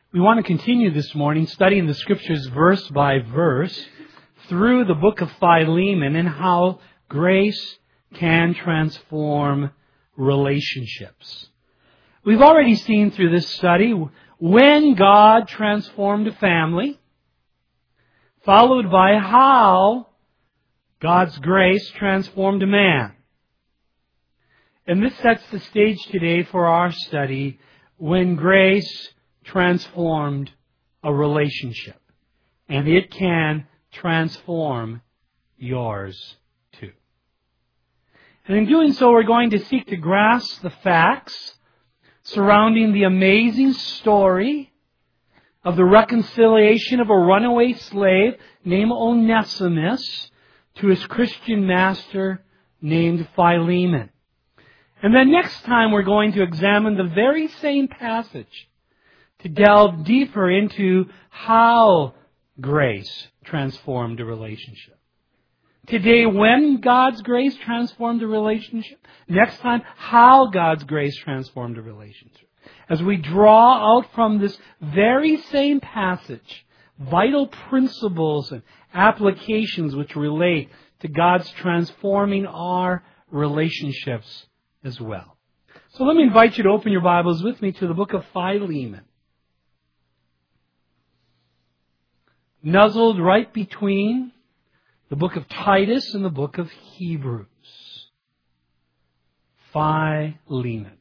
We want to continue this morning studying the Scriptures verse by verse through the book of Philemon and how grace can transform relationships. We've already seen through this study when God transformed a family, followed by how God's grace transformed a man. And this sets the stage today for our study when grace transformed a relationship. And it can transform yours too. And in doing so, we're going to seek to grasp the facts surrounding the amazing story of the reconciliation of a runaway slave named Onesimus to his Christian master named Philemon. And then next time we're going to examine the very same passage to delve deeper into how grace transformed a relationship. Today, when God's grace transformed a relationship. Next time, how God's grace transformed a relationship. As we draw out from this very same passage vital principles and applications which relate to God's transforming our relationships as well. So let me invite you to open your Bibles with me to the book of Philemon. Nuzzled right between the book of Titus and the book of Hebrews. Philemon.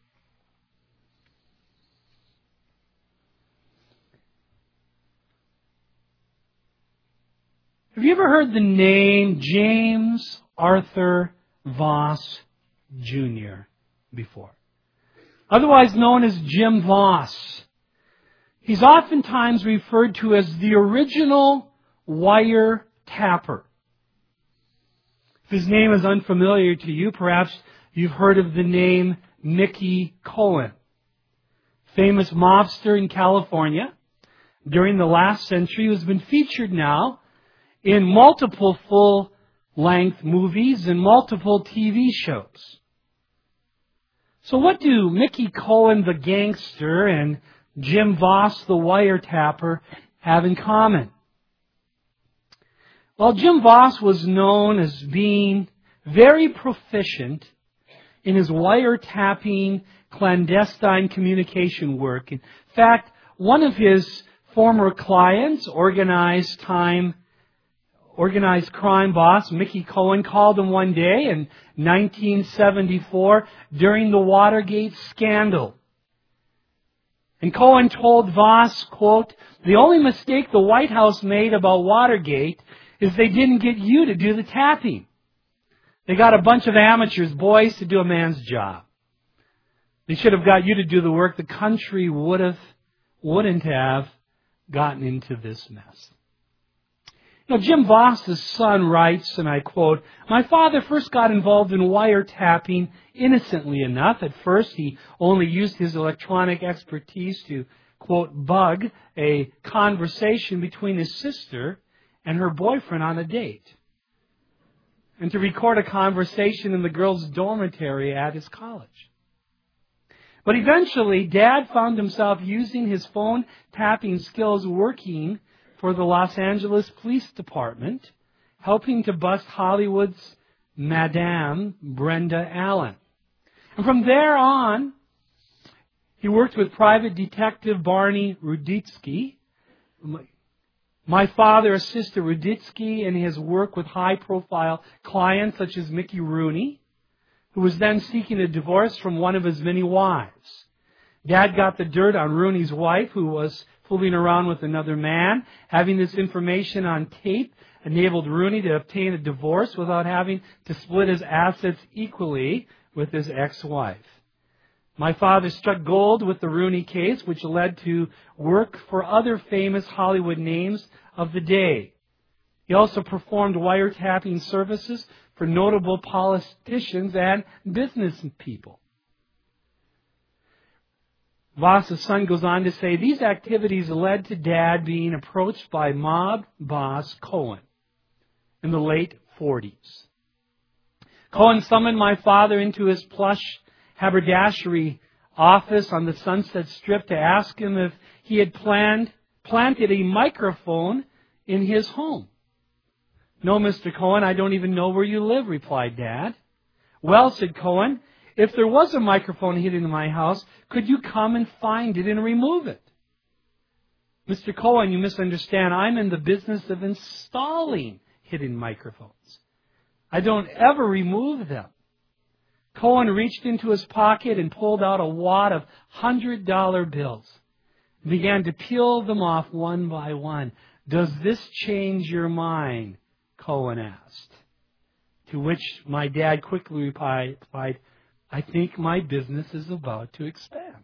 Have you ever heard the name James Arthur Voss Jr. before? Otherwise known as Jim Voss. He's oftentimes referred to as the original wire tapper. If his name is unfamiliar to you, perhaps you've heard of the name Mickey Cohen, famous mobster in California during the last century, who has been featured now in multiple full-length movies and multiple TV shows. So what do Mickey Cohen the gangster and Jim Voss the wiretapper have in common? Well, Jim Voss was known as being very proficient in his wiretapping clandestine communication work. In fact, one of his former clients, organized crime boss Mickey Cohen, called him one day in 1974 during the Watergate scandal. And Cohen told Voss, quote, "The only mistake the White House made about Watergate is they didn't get you to do the tapping. They got a bunch of amateurs, boys, to do a man's job. They should have got you to do the work. The country wouldn't have gotten into this mess." Jim Voss's son writes, and I quote, "My father first got involved in wiretapping innocently enough. At first, he only used his electronic expertise to, quote, bug a conversation between his sister and her boyfriend on a date, and to record a conversation in the girls' dormitory at his college. But eventually, Dad found himself using his phone tapping skills working for the Los Angeles Police Department, helping to bust Hollywood's Madame Brenda Allen. And from there on, he worked with private detective Barney Ruditsky. My father assisted Ruditsky in his work with high-profile clients such as Mickey Rooney, who was then seeking a divorce from one of his many wives. Dad got the dirt on Rooney's wife, who was fooling around with another man. Having this information on tape enabled Rooney to obtain a divorce without having to split his assets equally with his ex-wife. My father struck gold with the Rooney case, which led to work for other famous Hollywood names of the day. He also performed wiretapping services for notable politicians and business people. Voss's son goes on to say, these activities led to Dad being approached by mob boss Cohen in the late 40s. Cohen summoned my father into his plush haberdashery office on the Sunset Strip to ask him if he had planted a microphone in his home. "No, Mr. Cohen, I don't even know where you live," replied Dad. "Well," said Cohen, "if there was a microphone hidden in my house, could you come and find it and remove it?" "Mr. Cohen, you misunderstand. I'm in the business of installing hidden microphones. I don't ever remove them." Cohen reached into his pocket and pulled out a wad of $100 bills and began to peel them off one by one. "Does this change your mind?" Cohen asked. To which my dad quickly replied, "I think my business is about to expand."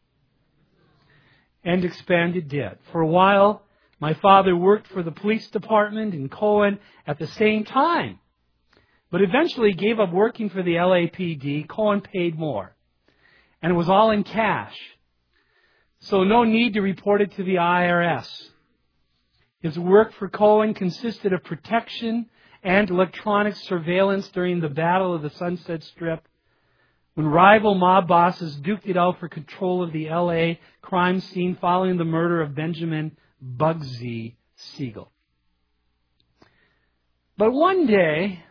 And expand it did. For a while, my father worked for the police department and Cohen at the same time. But eventually gave up working for the LAPD. Cohen paid more. And it was all in cash. So no need to report it to the IRS. His work for Cohen consisted of protection and electronic surveillance during the Battle of the Sunset Strip, when rival mob bosses duked it out for control of the LA crime scene following the murder of Benjamin Bugsy Siegel. But one day,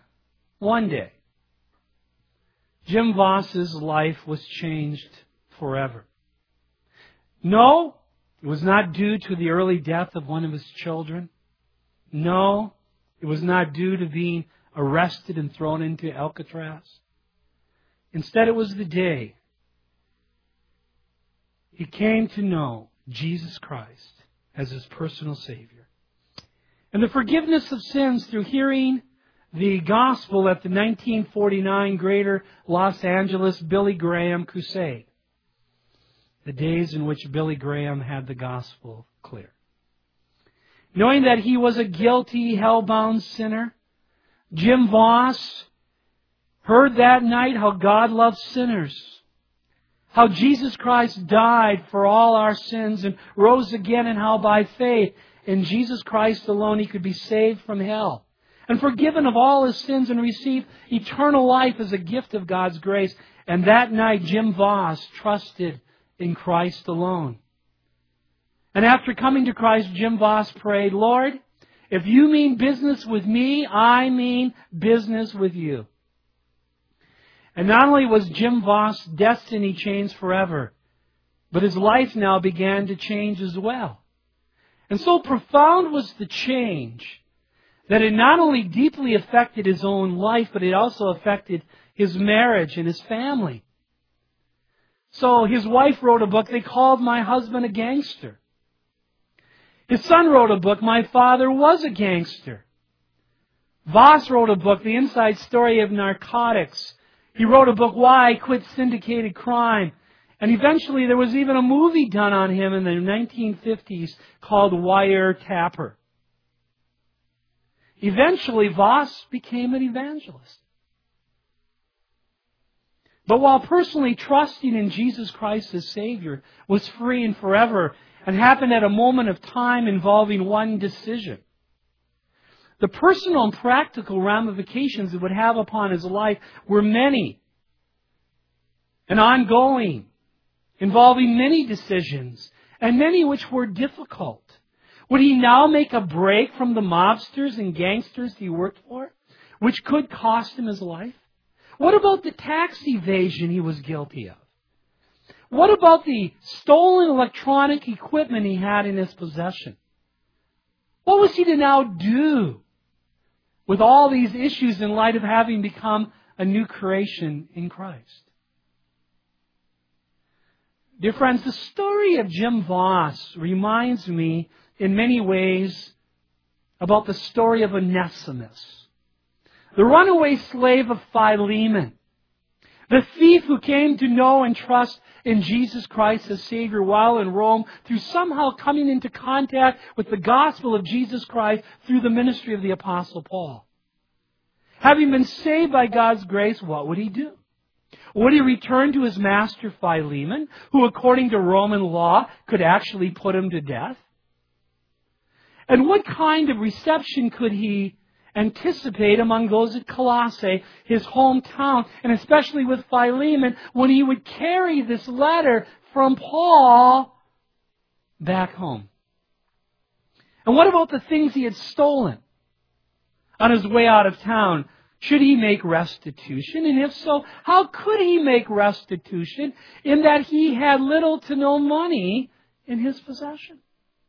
Jim Voss's life was changed forever. No, it was not due to the early death of one of his children. No, it was not due to being arrested and thrown into Alcatraz. Instead, it was the day he came to know Jesus Christ as his personal Savior. And the forgiveness of sins through hearing the gospel at the 1949 Greater Los Angeles Billy Graham Crusade. The days in which Billy Graham had the gospel clear. Knowing that he was a guilty, hell-bound sinner, Jim Voss heard that night how God loves sinners. How Jesus Christ died for all our sins and rose again, and how by faith in Jesus Christ alone he could be saved from hell and forgiven of all his sins and receive eternal life as a gift of God's grace. And that night, Jim Voss trusted in Christ alone. And after coming to Christ, Jim Voss prayed, "Lord, if you mean business with me, I mean business with you." And not only was Jim Voss' destiny changed forever, but his life now began to change as well. And so profound was the change that it not only deeply affected his own life, but it also affected his marriage and his family. So his wife wrote a book. They called my husband a gangster. His son wrote a book. My father was a gangster. Voss wrote a book, The Inside Story of Narcotics. He wrote a book, Why I Quit Syndicated Crime. And eventually there was even a movie done on him in the 1950s called Wiretapper. Eventually, Voss became an evangelist. But while personally trusting in Jesus Christ as Savior was free and forever and happened at a moment of time involving one decision, the personal and practical ramifications it would have upon his life were many and ongoing, involving many decisions, and many which were difficult. Would he now make a break from the mobsters and gangsters he worked for, which could cost him his life? What about the tax evasion he was guilty of? What about the stolen electronic equipment he had in his possession? What was he to now do with all these issues in light of having become a new creation in Christ? Dear friends, the story of Jim Voss reminds me in many ways about the story of Onesimus, the runaway slave of Philemon, the thief who came to know and trust in Jesus Christ as Savior while in Rome through somehow coming into contact with the gospel of Jesus Christ through the ministry of the Apostle Paul. Having been saved by God's grace, what would he do? Would he return to his master Philemon, who according to Roman law could actually put him to death? And what kind of reception could he anticipate among those at Colossae, his hometown, and especially with Philemon, when he would carry this letter from Paul back home. And what about the things he had stolen on his way out of town? Should he make restitution? And if so, how could he make restitution in that he had little to no money in his possession?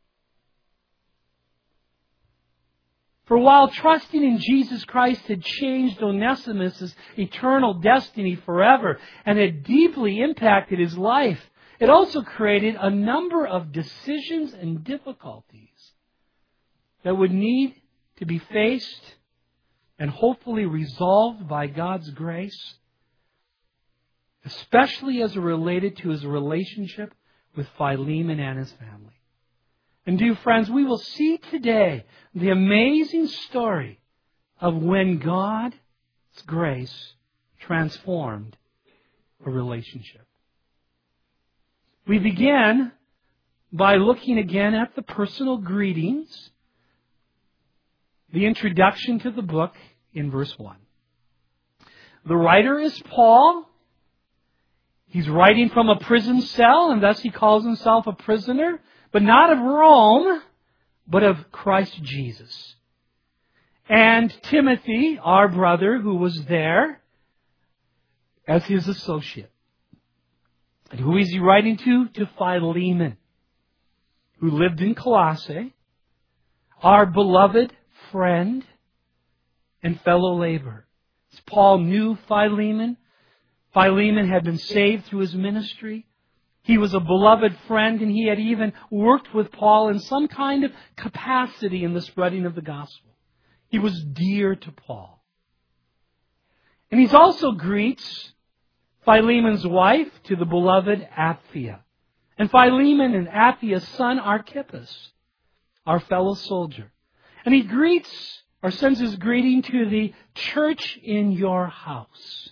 For while trusting in Jesus Christ had changed Onesimus' eternal destiny forever and had deeply impacted his life, it also created a number of decisions and difficulties that would need to be faced and hopefully resolved by God's grace, especially as it related to his relationship with Philemon and his family. And dear friends, we will see today the amazing story of when God's grace transformed a relationship. We begin by looking again at the personal greetings, the introduction to the book in verse 1. The writer is Paul. He's writing from a prison cell, and thus he calls himself a prisoner, but not of Rome, but of Christ Jesus. And Timothy, our brother, who was there as his associate. And who is he writing to? To Philemon, who lived in Colossae, our beloved friend and fellow laborer. As Paul knew Philemon, Philemon had been saved through his ministry. He was a beloved friend, and he had even worked with Paul in some kind of capacity in the spreading of the gospel. He was dear to Paul. And he also greets Philemon's wife, to the beloved Apphia. And Philemon and Appia's son Archippus, our fellow soldier. And he greets, or sends his greeting to the church in your house.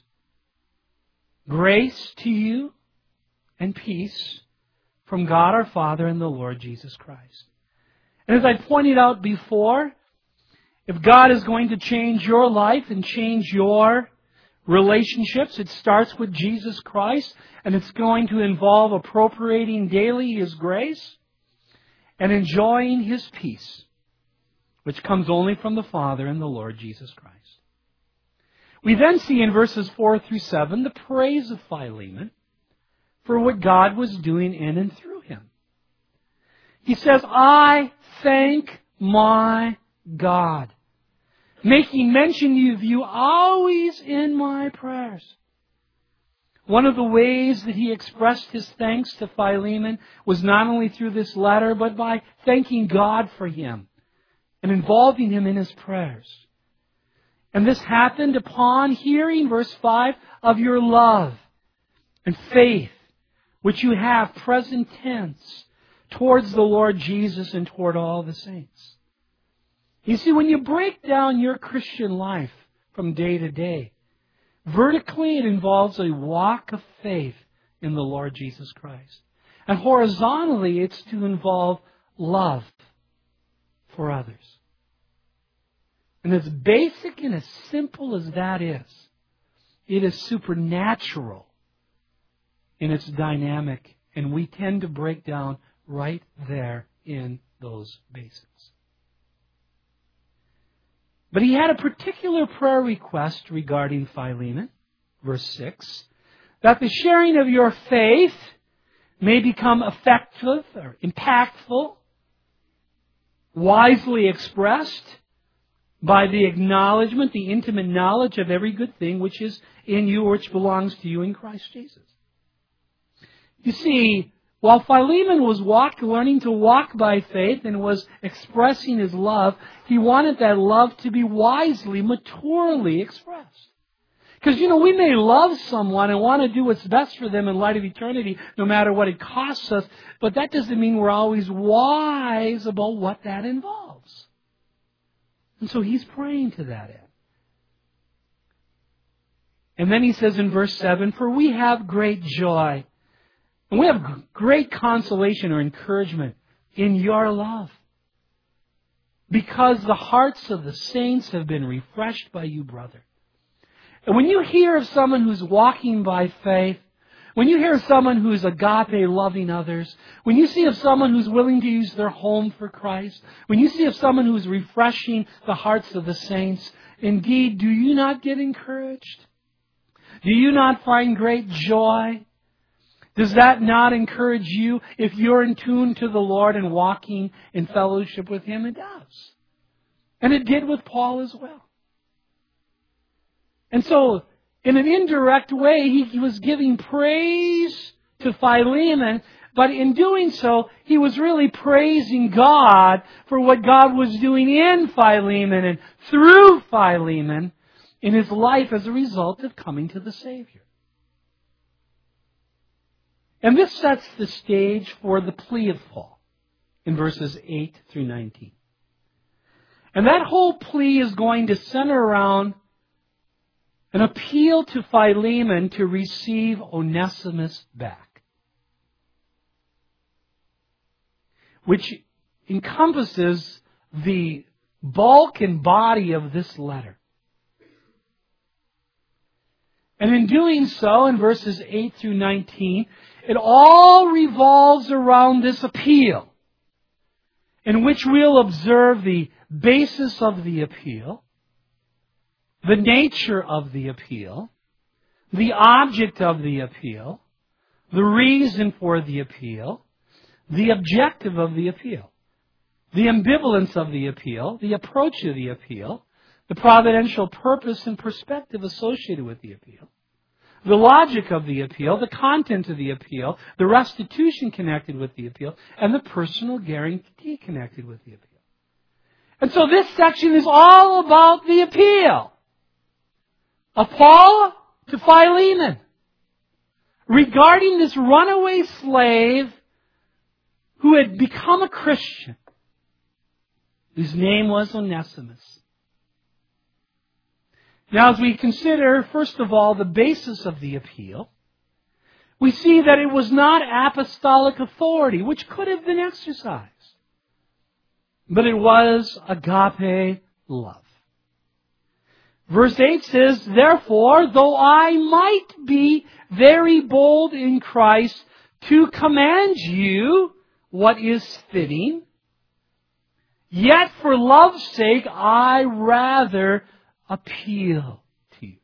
Grace to you and peace from God our Father and the Lord Jesus Christ. And as I pointed out before, if God is going to change your life and change your relationships, it starts with Jesus Christ, and it's going to involve appropriating daily His grace and enjoying His peace, which comes only from the Father and the Lord Jesus Christ. We then see in verses 4 through 7 the praise of Philemon for what God was doing in and through him. He says, I thank my God, making mention of you always in my prayers. One of the ways that he expressed his thanks to Philemon was not only through this letter, but by thanking God for him and involving him in his prayers. And this happened upon hearing, verse 5, of your love and faith, which you have, present tense, towards the Lord Jesus and toward all the saints. You see, when you break down your Christian life from day to day, vertically it involves a walk of faith in the Lord Jesus Christ. And horizontally it's to involve love for others. And as basic and as simple as that is, it is supernatural in its dynamic, and we tend to break down right there in those basics. But he had a particular prayer request regarding Philemon, verse 6, that the sharing of your faith may become effective or impactful, wisely expressed by the acknowledgement, the intimate knowledge of every good thing which is in you or which belongs to you in Christ Jesus. You see, while Philemon was learning to walk by faith and was expressing his love, he wanted that love to be wisely, maturely expressed. Because, we may love someone and want to do what's best for them in light of eternity, no matter what it costs us, but that doesn't mean we're always wise about what that involves. And so he's praying to that end. And then he says in verse 7, for we have great joy, and we have great consolation or encouragement in your love. because the hearts of the saints have been refreshed by you, brother. And when you hear of someone who's walking by faith, when you hear of someone who's agape loving others, when you see of someone who's willing to use their home for Christ, when you see of someone who's refreshing the hearts of the saints, indeed, do you not get encouraged? Do you not find great joy? Does that not encourage you if you're in tune to the Lord and walking in fellowship with Him? It does. And it did with Paul as well. And so, in an indirect way, he was giving praise to Philemon, but in doing so, he was really praising God for what God was doing in Philemon and through Philemon in his life as a result of coming to the Savior. And this sets the stage for the plea of Paul in verses 8 through 19. And that whole plea is going to center around an appeal to Philemon to receive Onesimus back, which encompasses the bulk and body of this letter. And in doing so, in verses 8 through 19, it all revolves around this appeal, in which we'll observe the basis of the appeal, the nature of the appeal, the object of the appeal, the reason for the appeal, the objective of the appeal, the ambivalence of the appeal, the approach of the appeal, the providential purpose and perspective associated with the appeal, the logic of the appeal, the content of the appeal, the restitution connected with the appeal, and the personal guarantee connected with the appeal. And so this section is all about the appeal of Paul to Philemon regarding this runaway slave who had become a Christian, whose name was Onesimus. Now, as we consider, first of all, the basis of the appeal, we see that it was not apostolic authority, which could have been exercised, but it was agape love. Verse 8 says, "Therefore, though I might be very bold in Christ to command you what is fitting, yet for love's sake I rather appeal to you."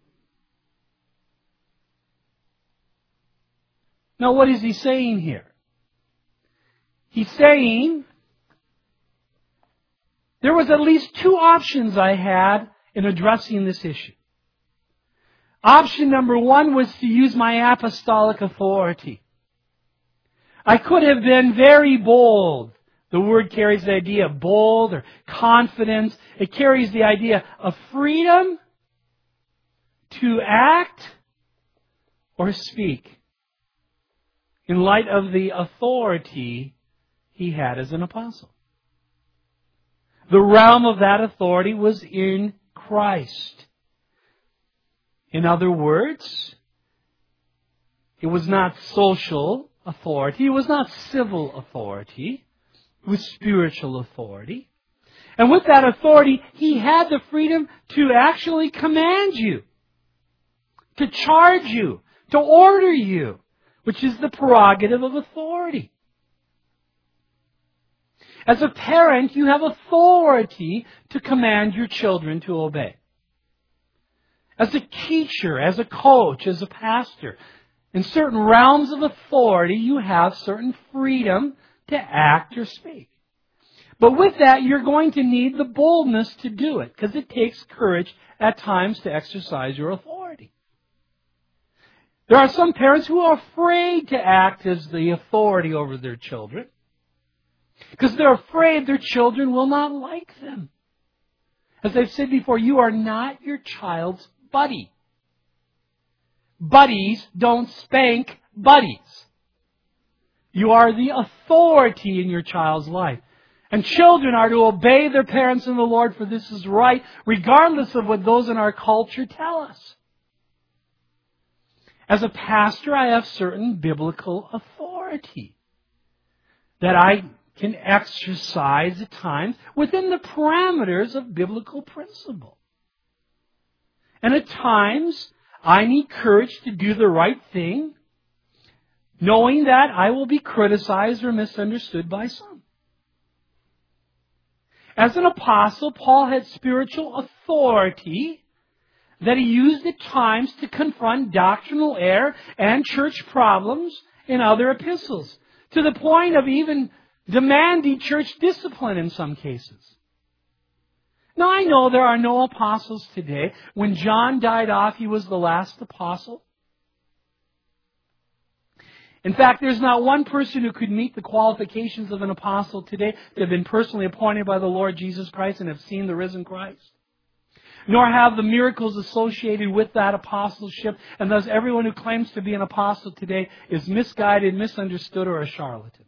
Now, what is he saying here? He's saying, there was at least two options I had in addressing this issue. Option number one was to use my apostolic authority. I could have been very bold. The word carries the idea of bold or confidence. It carries the idea of freedom to act or speak in light of the authority he had as an apostle. The realm of that authority was in Christ. In other words, it was not social authority, it was not civil authority, it was spiritual authority. And with that authority, he had the freedom to actually command you, to charge you, to order you, which is the prerogative of authority. As a parent, you have authority to command your children to obey. As a teacher, as a coach, as a pastor, in certain realms of authority, you have certain freedom to act or speak. But with that, you're going to need the boldness to do it, because it takes courage at times to exercise your authority. There are some parents who are afraid to act as the authority over their children, because they're afraid their children will not like them. As I've said before, you are not your child's buddy. Buddies don't spank buddies. You are the authority in your child's life. And children are to obey their parents in the Lord, for this is right, regardless of what those in our culture tell us. As a pastor, I have certain biblical authority that I can exercise at times within the parameters of biblical principle. And at times, I need courage to do the right thing, knowing that I will be criticized or misunderstood by some. As an apostle, Paul had spiritual authority that he used at times to confront doctrinal error and church problems in other epistles, to the point of even demanding church discipline in some cases. Now, I know there are no apostles today. When John died off, he was the last apostle. In fact, there's not one person who could meet the qualifications of an apostle today that have been personally appointed by the Lord Jesus Christ and have seen the risen Christ. Nor have the miracles associated with that apostleship, and thus everyone who claims to be an apostle today is misguided, misunderstood, or a charlatan.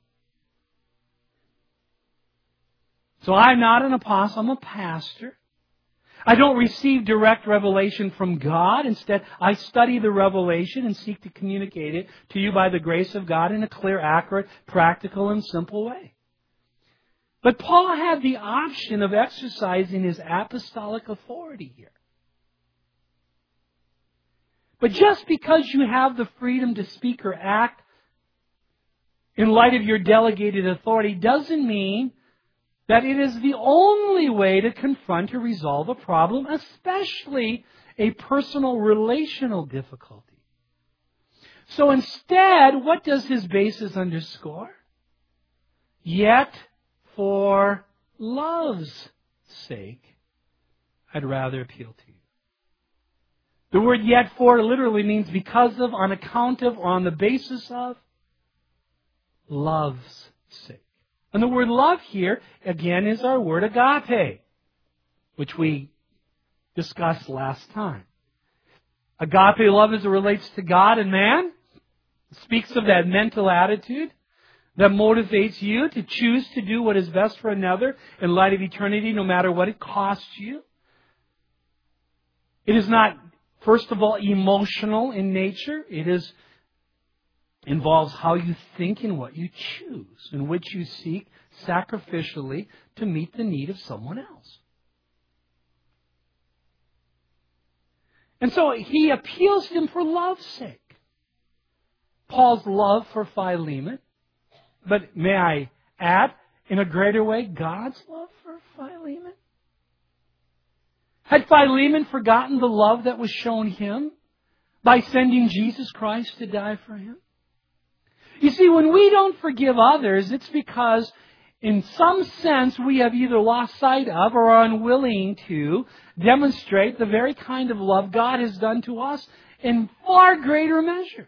So I'm not an apostle, I'm a pastor. I don't receive direct revelation from God. Instead, I study the revelation and seek to communicate it to you by the grace of God in a clear, accurate, practical, and simple way. But Paul had the option of exercising his apostolic authority here. But just because you have the freedom to speak or act in light of your delegated authority doesn't mean that it is the only way to confront or resolve a problem, especially a personal relational difficulty. So instead, what does his basis underscore? Yet, for love's sake, I'd rather appeal to you. The word yet for literally means because of, on account of, or on the basis of love's sake. And the word love here, again, is our word agape, which we discussed last time. Agape love as it relates to God and man speaks of that mental attitude that motivates you to choose to do what is best for another in light of eternity, no matter what it costs you. It is not, first of all, emotional in nature. It involves how you think and what you choose, in which you seek sacrificially to meet the need of someone else. And so he appeals to him for love's sake. Paul's love for Philemon, but may I add, in a greater way, God's love for Philemon? Had Philemon forgotten the love that was shown him by sending Jesus Christ to die for him? You see, when we don't forgive others, it's because in some sense we have either lost sight of or are unwilling to demonstrate the very kind of love God has done to us in far greater measure.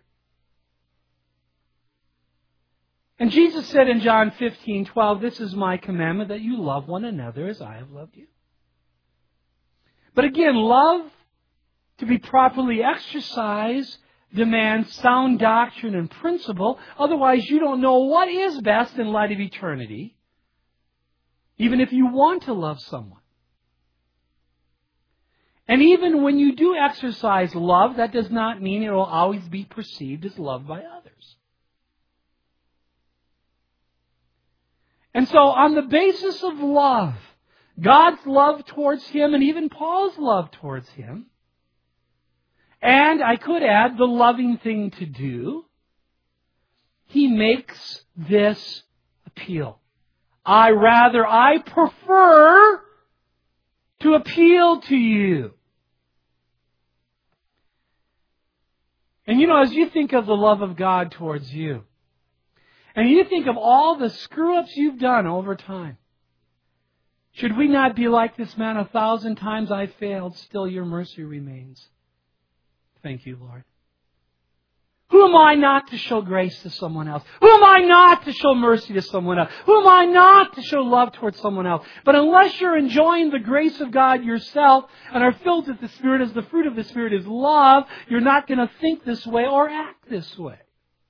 And Jesus said in John 15:12, "This is my commandment, that you love one another as I have loved you." But again, love, to be properly exercised, demands sound doctrine and principle. Otherwise, you don't know what is best in light of eternity, even if you want to love someone. And even when you do exercise love, that does not mean it will always be perceived as love by others. And so, on the basis of love, God's love towards him and even Paul's love towards him, and I could add the loving thing to do, he makes this appeal. I prefer to appeal to you. And as you think of the love of God towards you, and you think of all the screw-ups you've done over time, should we not be like this man? 1,000 times I failed, still your mercy remains. Thank you, Lord. Who am I not to show grace to someone else? Who am I not to show mercy to someone else? Who am I not to show love towards someone else? But unless you're enjoying the grace of God yourself and are filled with the Spirit, as the fruit of the Spirit is love, you're not going to think this way or act this way.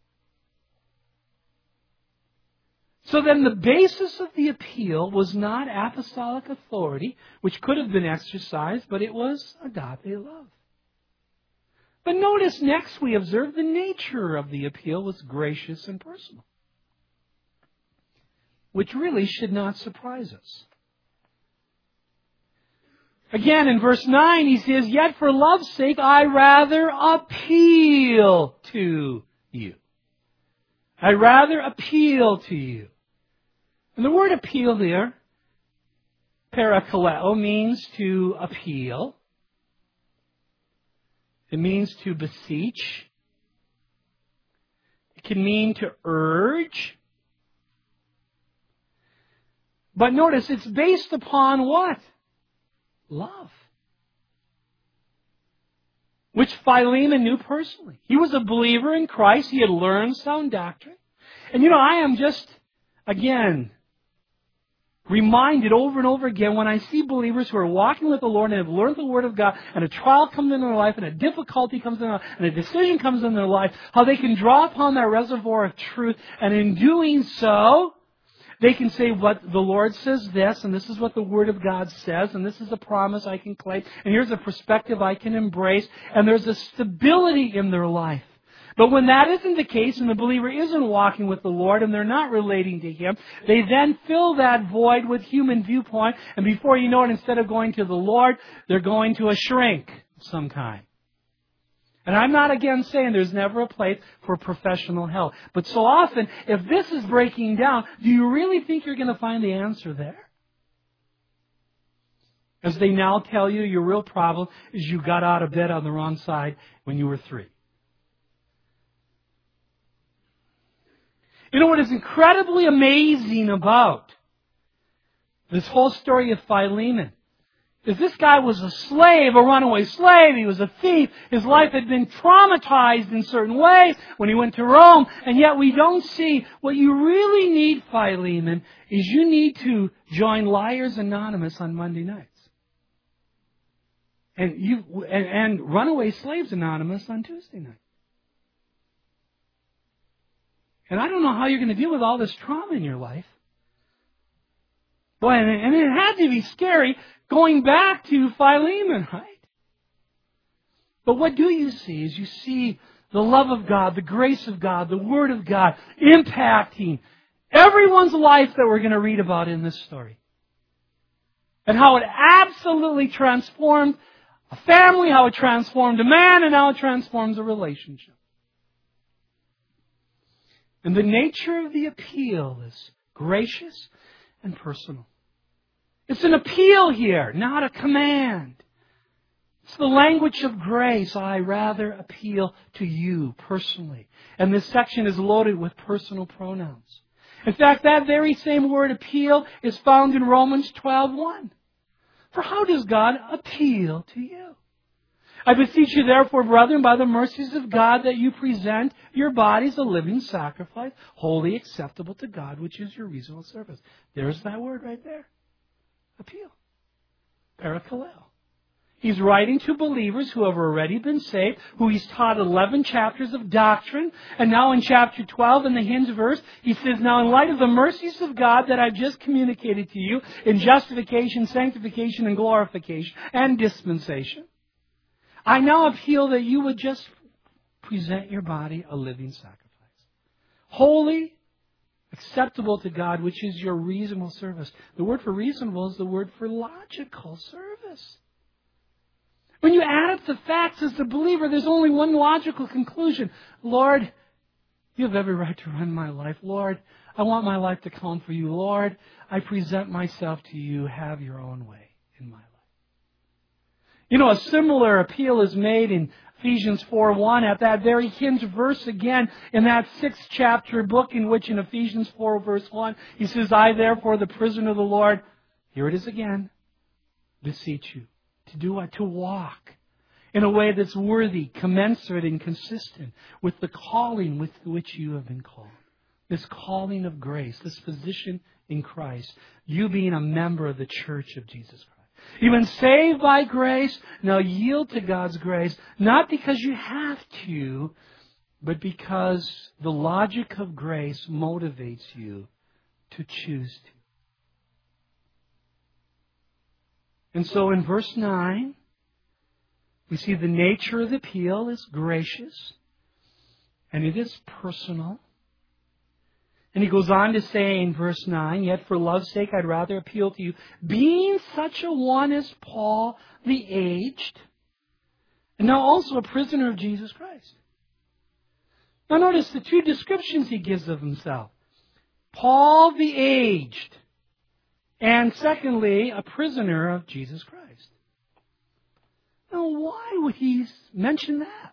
So then the basis of the appeal was not apostolic authority, which could have been exercised, but it was agape love. But notice next we observe the nature of the appeal was gracious and personal. which really should not surprise us. Again, in verse 9, he says, "Yet for love's sake, I rather appeal to you." I rather appeal to you. And the word appeal there, parakaleo, means to appeal. It means to beseech. It can mean to urge. But notice, it's based upon what? Love. Which Philemon knew personally. He was a believer in Christ. He had learned sound doctrine. And I am just, again, reminded over and over again when I see believers who are walking with the Lord and have learned the Word of God, and a trial comes in their life, and a difficulty comes in their life, and a decision comes in their life, how they can draw upon that reservoir of truth, and in doing so, they can say, what the Lord says this, and this is what the Word of God says, and this is a promise I can claim, and here's a perspective I can embrace, and there's a stability in their life. But when that isn't the case, and the believer isn't walking with the Lord, and they're not relating to Him, they then fill that void with human viewpoint, and before you know it, instead of going to the Lord, they're going to a shrink of some kind. And I'm not again saying there's never a place for professional help. But so often, if this is breaking down, do you really think you're going to find the answer there? As they now tell you, your real problem is you got out of bed on the wrong side when you were 3. You know what is incredibly amazing about this whole story of Philemon is this guy was a slave, a runaway slave. He was a thief. His life had been traumatized in certain ways when he went to Rome. And yet we don't see what you really need, Philemon, is you need to join Liars Anonymous on Monday nights. And Runaway Slaves Anonymous on Tuesday night. And I don't know how you're going to deal with all this trauma in your life. Boy, and it had to be scary going back to Philemon, right? But what do you see? Is you see the love of God, the grace of God, the Word of God impacting everyone's life that we're going to read about in this story. And how it absolutely transformed a family, how it transformed a man, and how it transforms a relationship. And the nature of the appeal is gracious and personal. It's an appeal here, not a command. It's the language of grace. I rather appeal to you personally. And this section is loaded with personal pronouns. In fact, that very same word appeal is found in Romans 12:1. For how does God appeal to you? I beseech you therefore, brethren, by the mercies of God, that you present your bodies a living sacrifice, wholly acceptable to God, which is your reasonable service. There's that word right there. Appeal. Parakaleo. He's writing to believers who have already been saved, who he's taught 11 chapters of doctrine. And now in chapter 12, in the hinge verse, he says, now in light of the mercies of God that I've just communicated to you in justification, sanctification, and glorification, and dispensation, I now appeal that you would just present your body a living sacrifice. Holy, acceptable to God, which is your reasonable service. The word for reasonable is the word for logical service. When you add up the facts as a believer, there's only one logical conclusion. Lord, you have every right to run my life. Lord, I want my life to count for you. Lord, I present myself to you. Have your own way in my life. You know, a similar appeal is made in Ephesians 4:1 at that very hinge verse again in that 6th chapter book in which in Ephesians 4 verse 1 he says, I therefore the prisoner of the Lord, here it is again, beseech you. To do what? To walk in a way that's worthy, commensurate, and consistent with the calling with which you have been called. This calling of grace, this position in Christ, you being a member of the church of Jesus Christ. You've been saved by grace. Now yield to God's grace, not because you have to, but because the logic of grace motivates you to choose to. And so in verse 9, we see the nature of the appeal is gracious, and it is personal. And he goes on to say in verse 9, yet for love's sake I'd rather appeal to you, being such a one as Paul the aged, and now also a prisoner of Jesus Christ. Now notice the two descriptions he gives of himself. Paul the aged, and secondly, a prisoner of Jesus Christ. Now why would he mention that?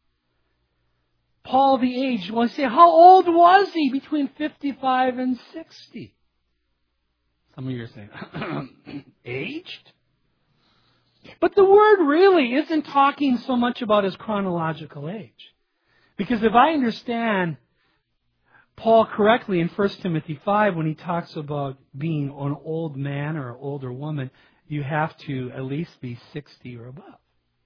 Paul the aged. Well, I say, how old was he? Between 55 and 60. Some of you are saying, aged? But the word really isn't talking so much about his chronological age. Because if I understand Paul correctly in 1 Timothy 5, when he talks about being an old man or an older woman, you have to at least be 60 or above.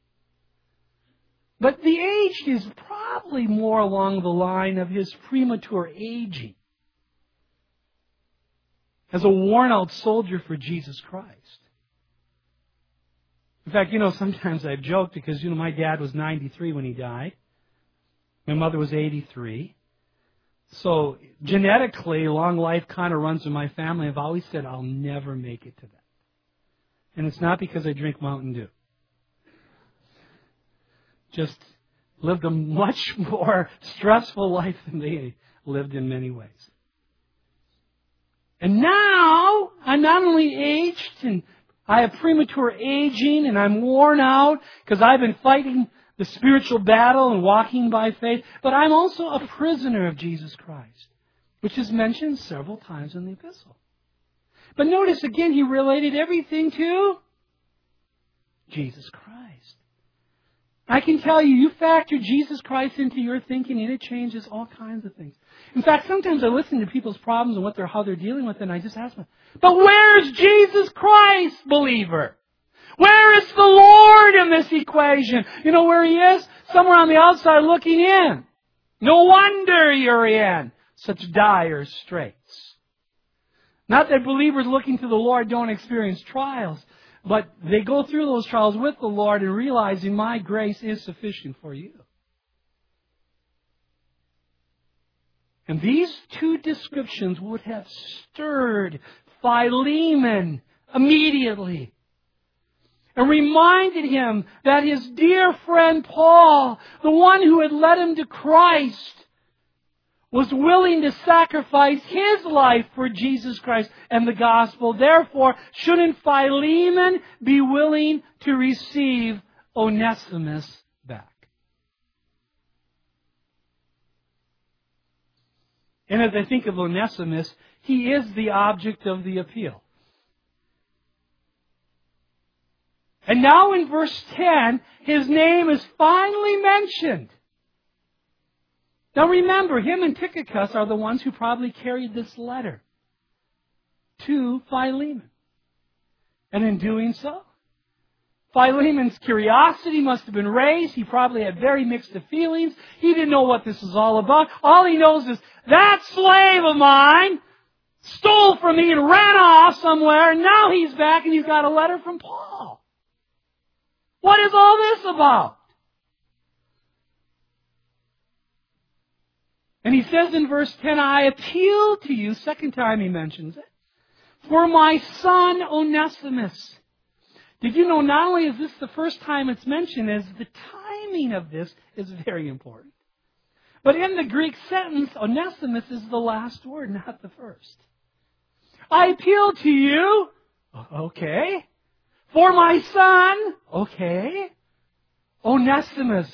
But the aged is probably more along the line of his premature aging as a worn-out soldier for Jesus Christ. In fact, sometimes I've joked because, my dad was 93 when he died. My mother was 83. So genetically, long life kind of runs in my family. I've always said I'll never make it to that. And it's not because I drink Mountain Dew. Just lived a much more stressful life than they lived in many ways. And now, I'm not only aged, and I have premature aging, and I'm worn out because I've been fighting the spiritual battle and walking by faith, but I'm also a prisoner of Jesus Christ, which is mentioned several times in the epistle. But notice again, he related everything to Jesus Christ. I can tell you, you factor Jesus Christ into your thinking and it changes all kinds of things. In fact, sometimes I listen to people's problems and how they're dealing with it, and I just ask them, but where is Jesus Christ, believer? Where is the Lord in this equation? You know where He is? Somewhere on the outside looking in. No wonder you're in such dire straits. Not that believers looking to the Lord don't experience trials, but they go through those trials with the Lord and realizing my grace is sufficient for you. And these two descriptions would have stirred Philemon immediately and reminded him that his dear friend Paul, the one who had led him to Christ, was willing to sacrifice his life for Jesus Christ and the gospel. Therefore, shouldn't Philemon be willing to receive Onesimus back? And as I think of Onesimus, he is the object of the appeal. And now in verse 10, his name is finally mentioned. Now remember, him and Tychicus are the ones who probably carried this letter to Philemon. And in doing so, Philemon's curiosity must have been raised. He probably had very mixed feelings. He didn't know what this is all about. All he knows is, that slave of mine stole from me and ran off somewhere, and now he's back and he's got a letter from Paul. What is all this about? And he says in verse 10, I appeal to you, second time he mentions it, for my son Onesimus. Did you know not only is this the first time it's mentioned, as the timing of this is very important. But in the Greek sentence, Onesimus is the last word, not the first. I appeal to you, okay. For my son, okay. Onesimus,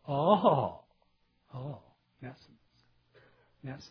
Onesimus.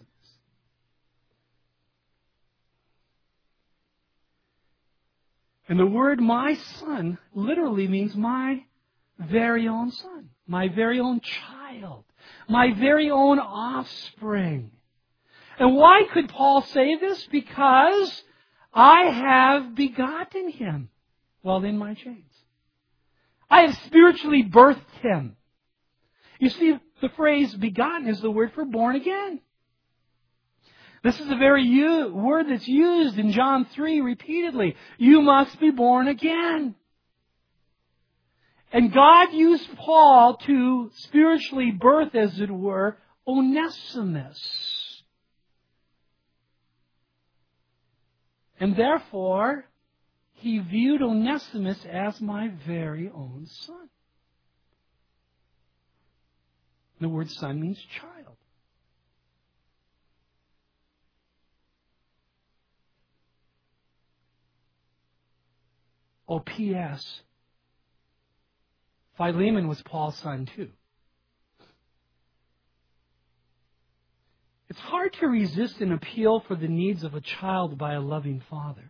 And the word my son literally means my very own son, my very own child, my very own offspring. And why could Paul say this? Because I have begotten him while in my chains. I have spiritually birthed him. You see, the phrase begotten is the word for born again. This is the very word that's used in John 3 repeatedly. You must be born again. And God used Paul to spiritually birth, as it were, Onesimus. And therefore, he viewed Onesimus as my very own son. The word son means child. Oh, P.S. Philemon was Paul's son too. It's hard to resist an appeal for the needs of a child by a loving father.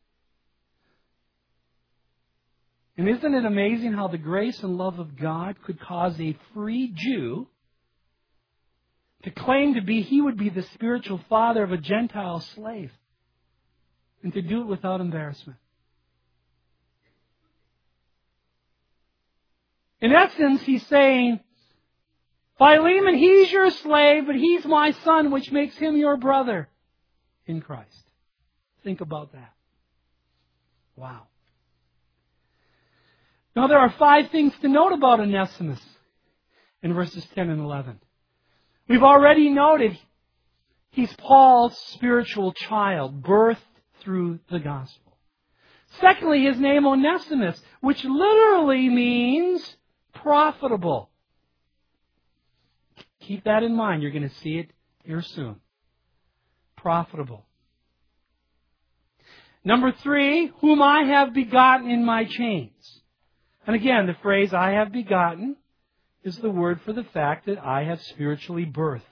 And isn't it amazing how the grace and love of God could cause a free Jew to claim he would be the spiritual father of a Gentile slave, and to do it without embarrassment? In essence, he's saying, Philemon, he's your slave, but he's my son, which makes him your brother in Christ. Think about that. Wow. Now, there are 5 things to note about Onesimus in verses 10 and 11. We've already noted he's Paul's spiritual child, birthed through the gospel. Secondly, his name Onesimus, which literally means profitable. Keep that in mind. You're going to see it here soon. Profitable. Number 3, whom I have begotten in my chains. And again, the phrase I have begotten is the word for the fact that I have spiritually birthed.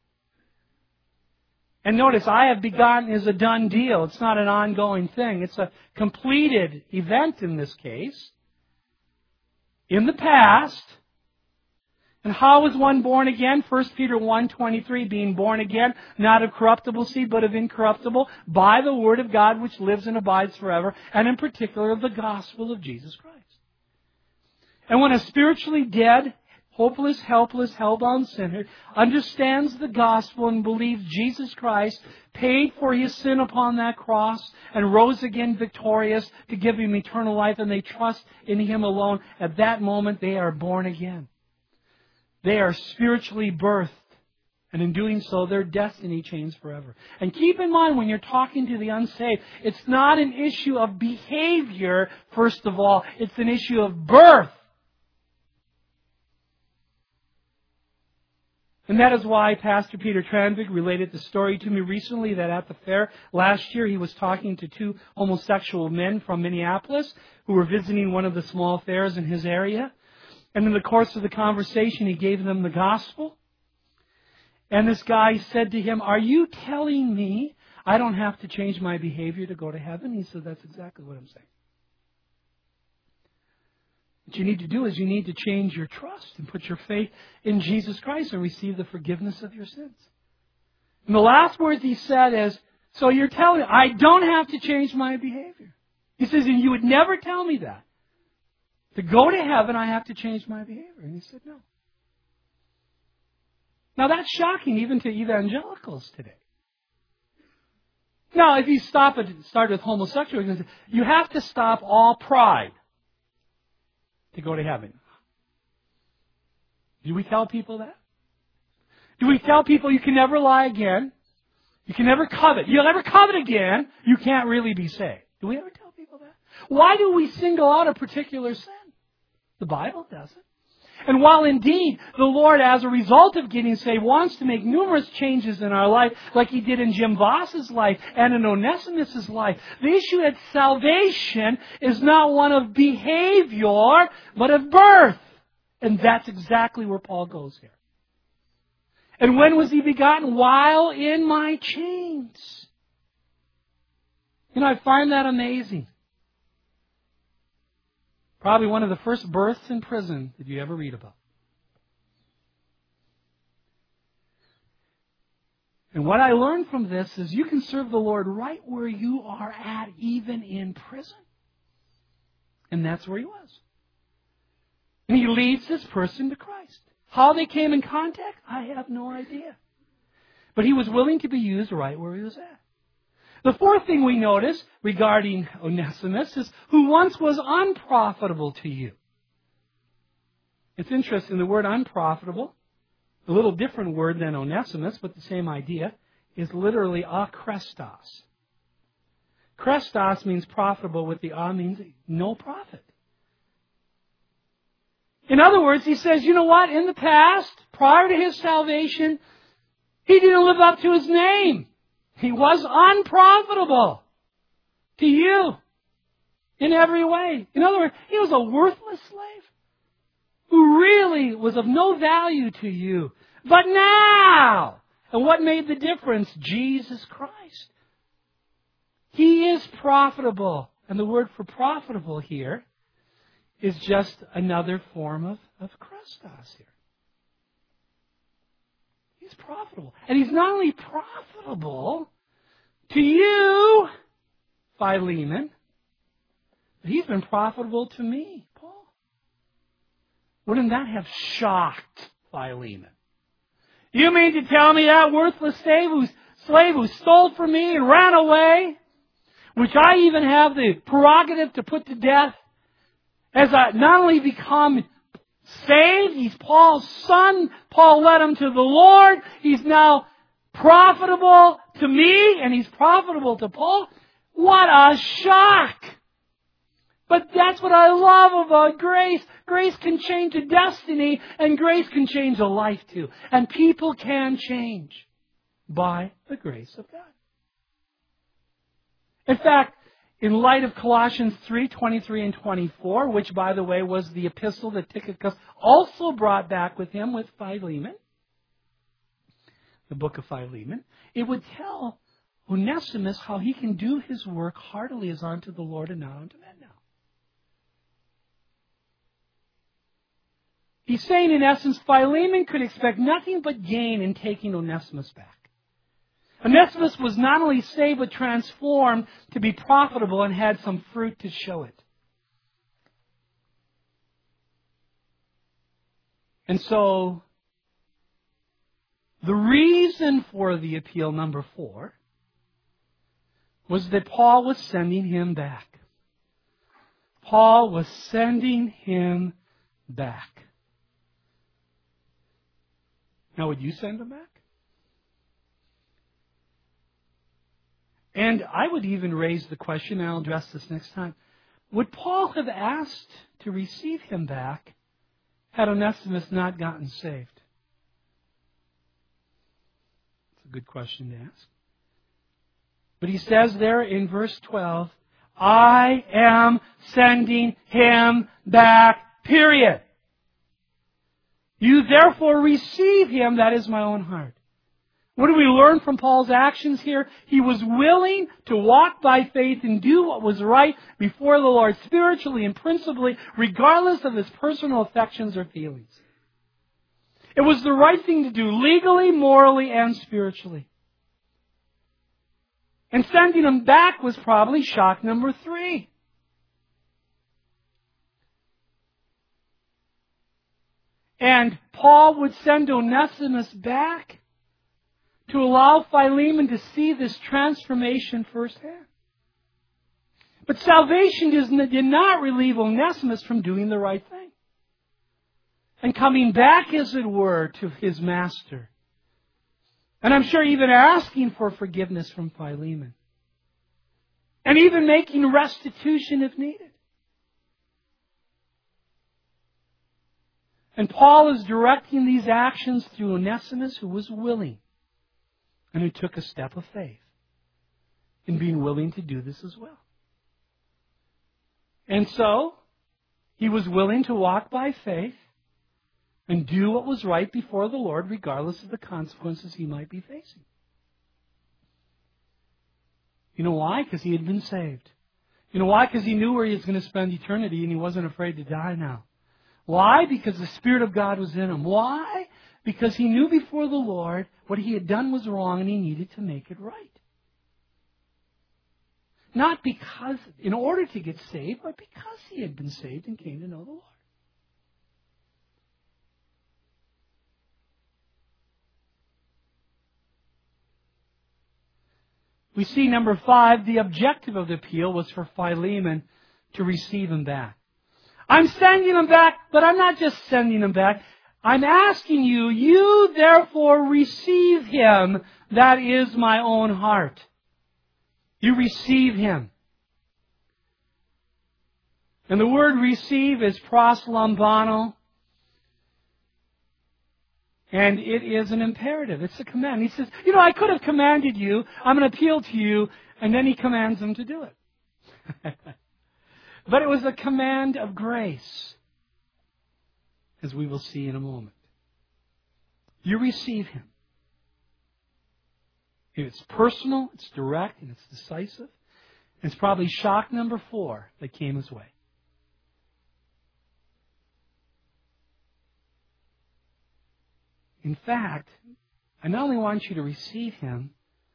And notice, I have begotten is a done deal. It's not an ongoing thing. It's a completed event in this case. In the past. And how is one born again? 1 Peter 1:23, being born again, not of corruptible seed, but of incorruptible, by the word of God which lives and abides forever, and in particular of the gospel of Jesus Christ. And when a spiritually dead, hopeless, helpless, hell-bound sinner understands the gospel and believes Jesus Christ paid for his sin upon that cross and rose again victorious to give him eternal life, and they trust in him alone, at that moment they are born again. They are spiritually birthed, and in doing so, their destiny changed forever. And keep in mind, when you're talking to the unsaved, it's not an issue of behavior, first of all. It's an issue of birth. And that is why Pastor Peter Tranvik related the story to me recently that at the fair last year he was talking to 2 homosexual men from Minneapolis who were visiting one of the small fairs in his area. And in the course of the conversation, he gave them the gospel. And this guy said to him, "Are you telling me I don't have to change my behavior to go to heaven?" He said, "That's exactly what I'm saying. What you need to do is you need to change your trust and put your faith in Jesus Christ and receive the forgiveness of your sins." And the last words he said is, "So you're telling me I don't have to change my behavior?" He says, "And you would never tell me that. To go to heaven, I have to change my behavior." And he said, "No." Now that's shocking even to evangelicals today. Now, if you start with homosexuality, you have to stop all pride to go to heaven. Do we tell people that? Do we tell people you can never lie again? You can never covet. You'll never covet again. You can't really be saved. Do we ever tell people that? Why do we single out a particular sin? The Bible doesn't. And while indeed the Lord, as a result of getting saved, wants to make numerous changes in our life, like He did in Jim Voss's life and in Onesimus' life, the issue at salvation is not one of behavior, but of birth. And that's exactly where Paul goes here. And when was he begotten? While in my chains. You know, I find that amazing. Probably one of the first births in prison that you ever read about. And what I learned from this is you can serve the Lord right where you are at, even in prison. And that's where he was. And he leads this person to Christ. How they came in contact, I have no idea. But he was willing to be used right where he was at. The fourth thing we notice regarding Onesimus is who once was unprofitable to you. It's interesting, the word unprofitable, a little different word than Onesimus, but the same idea, is literally akrestos. Krestos means profitable with the means no profit. In other words, he says, you know what? In the past, prior to his salvation, he didn't live up to his name. He was unprofitable to you in every way. In other words, he was a worthless slave who really was of no value to you. But now, and what made the difference? Jesus Christ. He is profitable. And the word for profitable here is just another form of Krestos here. He's profitable. And he's not only profitable to you, Philemon, but he's been profitable to me, Paul. Wouldn't that have shocked Philemon? You mean to tell me that worthless slave who stole from me and ran away, which I even have the prerogative to put to death, has not only become saved, he's Paul's son. Paul led him to the Lord. He's now profitable to me, and he's profitable to Paul. What a shock! But that's what I love about grace. Grace can change a destiny, and grace can change a life too. And people can change by the grace of God. In fact, in light of Colossians 3:23 and 24, which, by the way, was the epistle that Tychicus also brought back with him with Philemon, the book of Philemon, it would tell Onesimus how he can do his work heartily as unto the Lord and not unto men now. He's saying, in essence, Philemon could expect nothing but gain in taking Onesimus back. Onesimus was not only saved, but transformed to be profitable and had some fruit to show it. And so, the reason for the appeal, number 4, was that Paul was sending him back. Paul was sending him back. Now, would you send him back? And I would even raise the question, and I'll address this next time, would Paul have asked to receive him back had Onesimus not gotten saved? It's a good question to ask. But he says there in verse 12, I am sending him back, period. You therefore receive him, that is my own heart. What do we learn from Paul's actions here? He was willing to walk by faith and do what was right before the Lord, spiritually and principally, regardless of his personal affections or feelings. It was the right thing to do legally, morally, and spiritually. And sending him back was probably shock number 3. And Paul would send Onesimus back to allow Philemon to see this transformation firsthand. But salvation did not relieve Onesimus from doing the right thing and coming back, as it were, to his master. And I'm sure even asking for forgiveness from Philemon. And even making restitution if needed. And Paul is directing these actions through Onesimus, who was willing and who took a step of faith in being willing to do this as well. And so, he was willing to walk by faith and do what was right before the Lord, regardless of the consequences he might be facing. You know why? Because he had been saved. You know why? Because he knew where he was going to spend eternity and he wasn't afraid to die now. Why? Because the Spirit of God was in him. Why? Because he knew before the Lord what he had done was wrong and he needed to make it right. Not because, in order to get saved, but because he had been saved and came to know the Lord. We see, number 5, the objective of the appeal was for Philemon to receive him back. I'm sending him back, but I'm not just sending him back. I'm asking you, you therefore receive him, that is my own heart. You receive Him. And the word receive is proslambano. And it is an imperative. It's a command. He says, I could have commanded you. I'm going to appeal to you. And then He commands them to do it. But it was a command of grace, as we will see in a moment. You receive Him. It's personal, it's direct, and it's decisive. And it's probably shock number 4 that came His way. In fact, I not only want you to receive Him,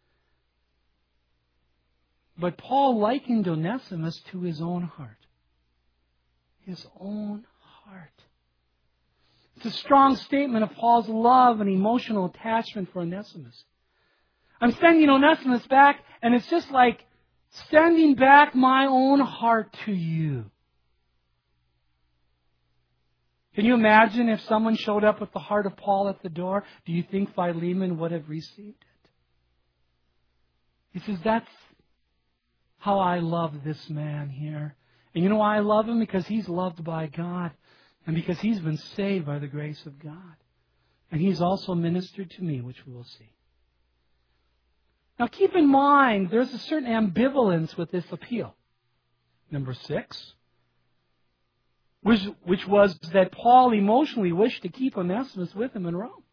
but Paul likened Onesimus to his own heart. His own heart. It's a strong statement of Paul's love and emotional attachment for Onesimus. I'm sending Onesimus back, and it's just like sending back my own heart to you. Can you imagine if someone showed up with the heart of Paul at the door? Do you think Philemon would have received it? He says, that's how I love this man here. And you know why I love him? Because he's loved by God. And because he's been saved by the grace of God. And he's also ministered to me, which we will see. Now keep in mind, there's a certain ambivalence with this appeal. Number 6. Which was that Paul emotionally wished to keep Onesimus with him in Rome.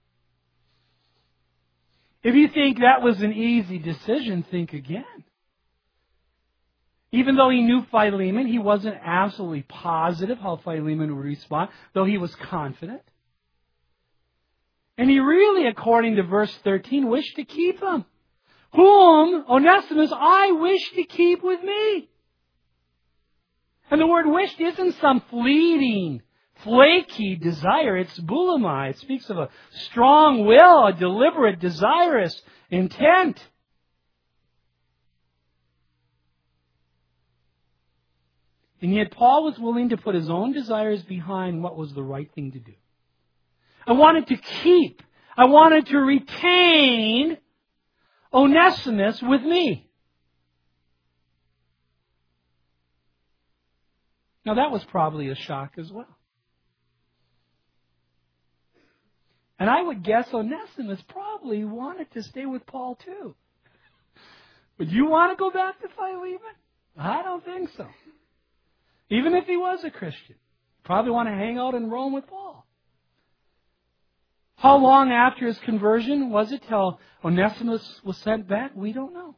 If you think that was an easy decision, think again. Even though he knew Philemon, he wasn't absolutely positive how Philemon would respond, though he was confident. And he really, according to verse 13, wished to keep him. Whom, Onesimus, I wish to keep with me. And the word wished isn't some fleeting, flaky desire. It's boulomai. It speaks of a strong will, a deliberate, desirous intent. And yet Paul was willing to put his own desires behind what was the right thing to do. I wanted to keep, I wanted to retain Onesimus with me. Now that was probably a shock as well. And I would guess Onesimus probably wanted to stay with Paul too. Would you want to go back to Philemon? I don't think so. Even if he was a Christian, probably want to hang out in Rome with Paul. How long after his conversion was it till Onesimus was sent back? We don't know.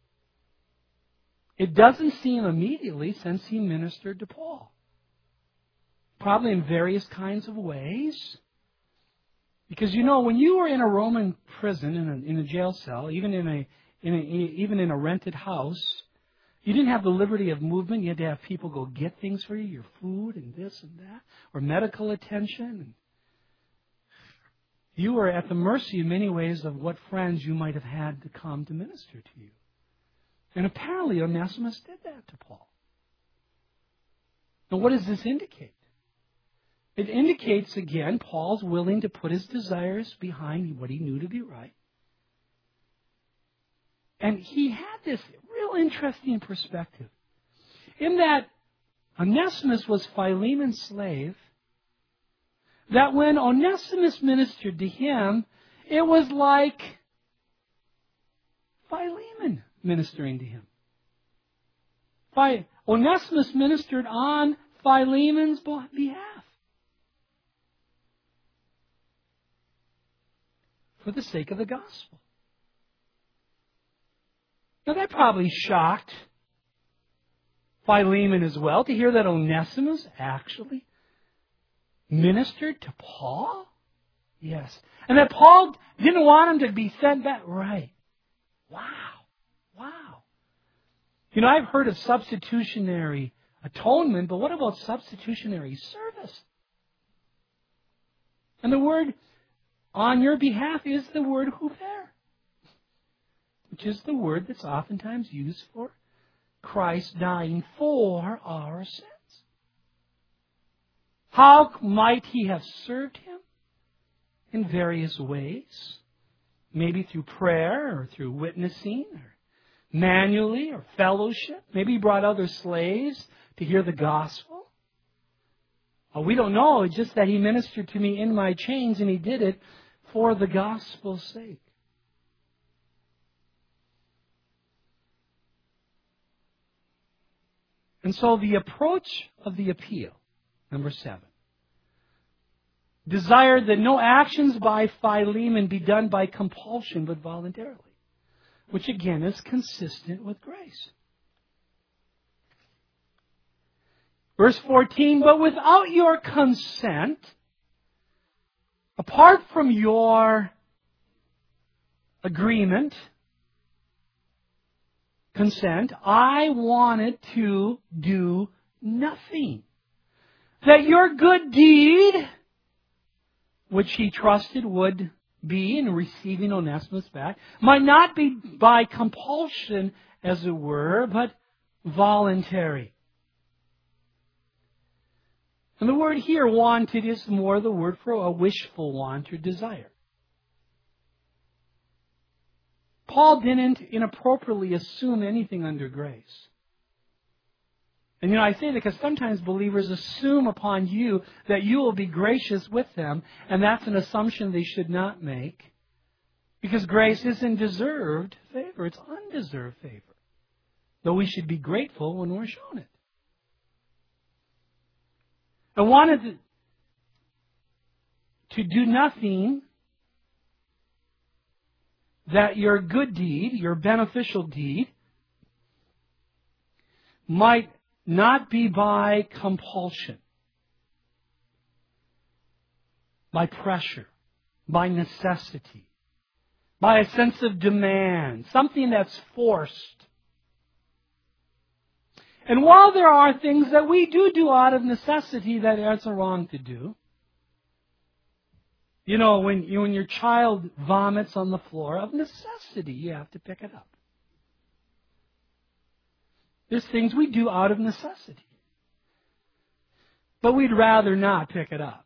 It doesn't seem immediately since he ministered to Paul. Probably in various kinds of ways. Because when you were in a Roman prison, in a jail cell, even in a rented house, you didn't have the liberty of movement. You had to have people go get things for you, your food and this and that, or medical attention. You were at the mercy in many ways of what friends you might have had to come to minister to you. And apparently Onesimus did that to Paul. Now what does this indicate? It indicates, again, Paul's willing to put his desires behind what he knew to be right. And he had this real interesting perspective. In that Onesimus was Philemon's slave, that when Onesimus ministered to him, it was like Philemon ministering to him. Onesimus ministered on Philemon's behalf. For the sake of the gospel. Now that probably shocked Philemon as well to hear that Onesimus actually ministered to Paul. Yes. And that Paul didn't want him to be sent back. Right. Wow. I've heard of substitutionary atonement, but what about substitutionary service? And the word on your behalf is the word huper, which is the word that's oftentimes used for Christ dying for our sins. How might he have served him? In various ways. Maybe through prayer or through witnessing, or manually or fellowship. Maybe he brought other slaves to hear the gospel. Well, we don't know. It's just that he ministered to me in my chains, and he did it for the gospel's sake. And so the approach of the appeal, number 7, desired that no actions by Philemon be done by compulsion but voluntarily, which again is consistent with grace. Verse 14, but without your consent, apart from your agreement, consent, I wanted to do nothing. That your good deed, which he trusted would be in receiving Onesimus back, might not be by compulsion, as it were, but voluntary. And the word here, wanted, is more the word for a wishful want or desire. Paul didn't inappropriately assume anything under grace. And I say that because sometimes believers assume upon you that you will be gracious with them, and that's an assumption they should not make. Because grace isn't deserved favor, it's undeserved favor. Though we should be grateful when we're shown it. I wanted to do nothing that your good deed, your beneficial deed, might not be by compulsion, by pressure, by necessity, by a sense of demand, something that's forced. And while there are things that we do out of necessity that it's wrong to do, when your child vomits on the floor, of necessity you have to pick it up. There's things we do out of necessity. But we'd rather not pick it up.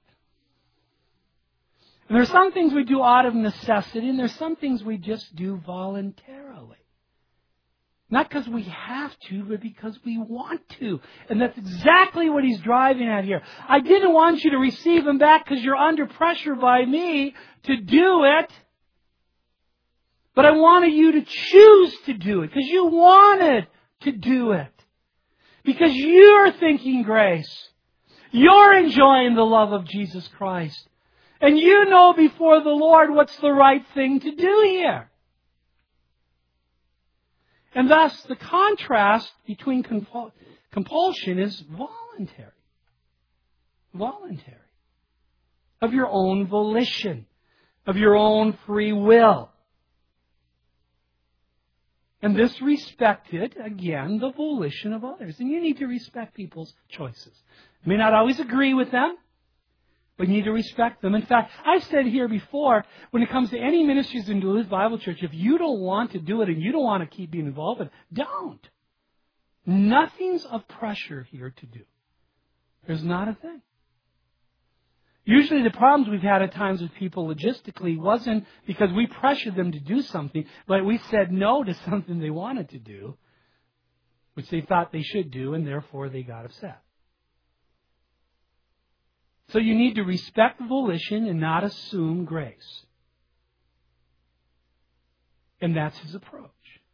And there's some things we do out of necessity, and there's some things we just do voluntarily. Not because we have to, but because we want to. And that's exactly what he's driving at here. I didn't want you to receive him back because you're under pressure by me to do it. But I wanted you to choose to do it because you wanted to do it. Because you're thinking grace. You're enjoying the love of Jesus Christ. And you know before the Lord what's the right thing to do here. And thus, the contrast between compulsion is voluntary. Voluntary. Of your own volition. Of your own free will. And this respected, again, the volition of others. And you need to respect people's choices. You may not always agree with them, but you need to respect them. In fact, I've said here before, when it comes to any ministries in Duluth Bible Church, if you don't want to do it and you don't want to keep being involved in it, don't. Nothing's of pressure here to do. There's not a thing. Usually the problems we've had at times with people logistically wasn't because we pressured them to do something, but we said no to something they wanted to do, which they thought they should do, and therefore they got upset. So you need to respect volition and not assume grace. And that's his approach.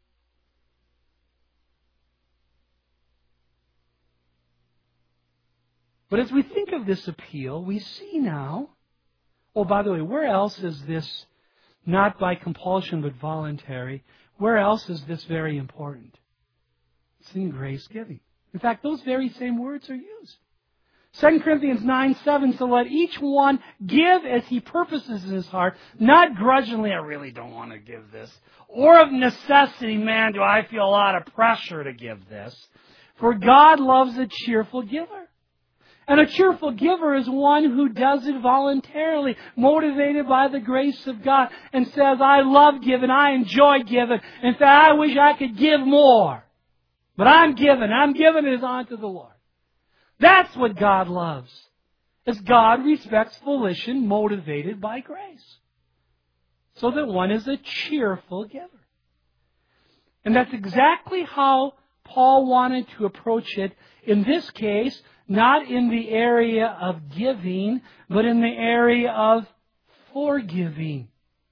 But as we think of this appeal, we see now, by the way, where else is this not by compulsion but voluntary? Where else is this very important? It's in grace giving. In fact, those very same words are used. 2 Corinthians 9:7, so let each one give as he purposes in his heart, not grudgingly, I really don't want to give this, or of necessity, man, do I feel a lot of pressure to give this. For God loves a cheerful giver. And a cheerful giver is one who does it voluntarily, motivated by the grace of God, and says, I love giving, I enjoy giving. In fact, I wish I could give more. But I'm giving it unto the Lord. That's what God loves. As God respects volition motivated by grace. So that one is a cheerful giver. And that's exactly how Paul wanted to approach it. In this case, not in the area of giving, but in the area of forgiving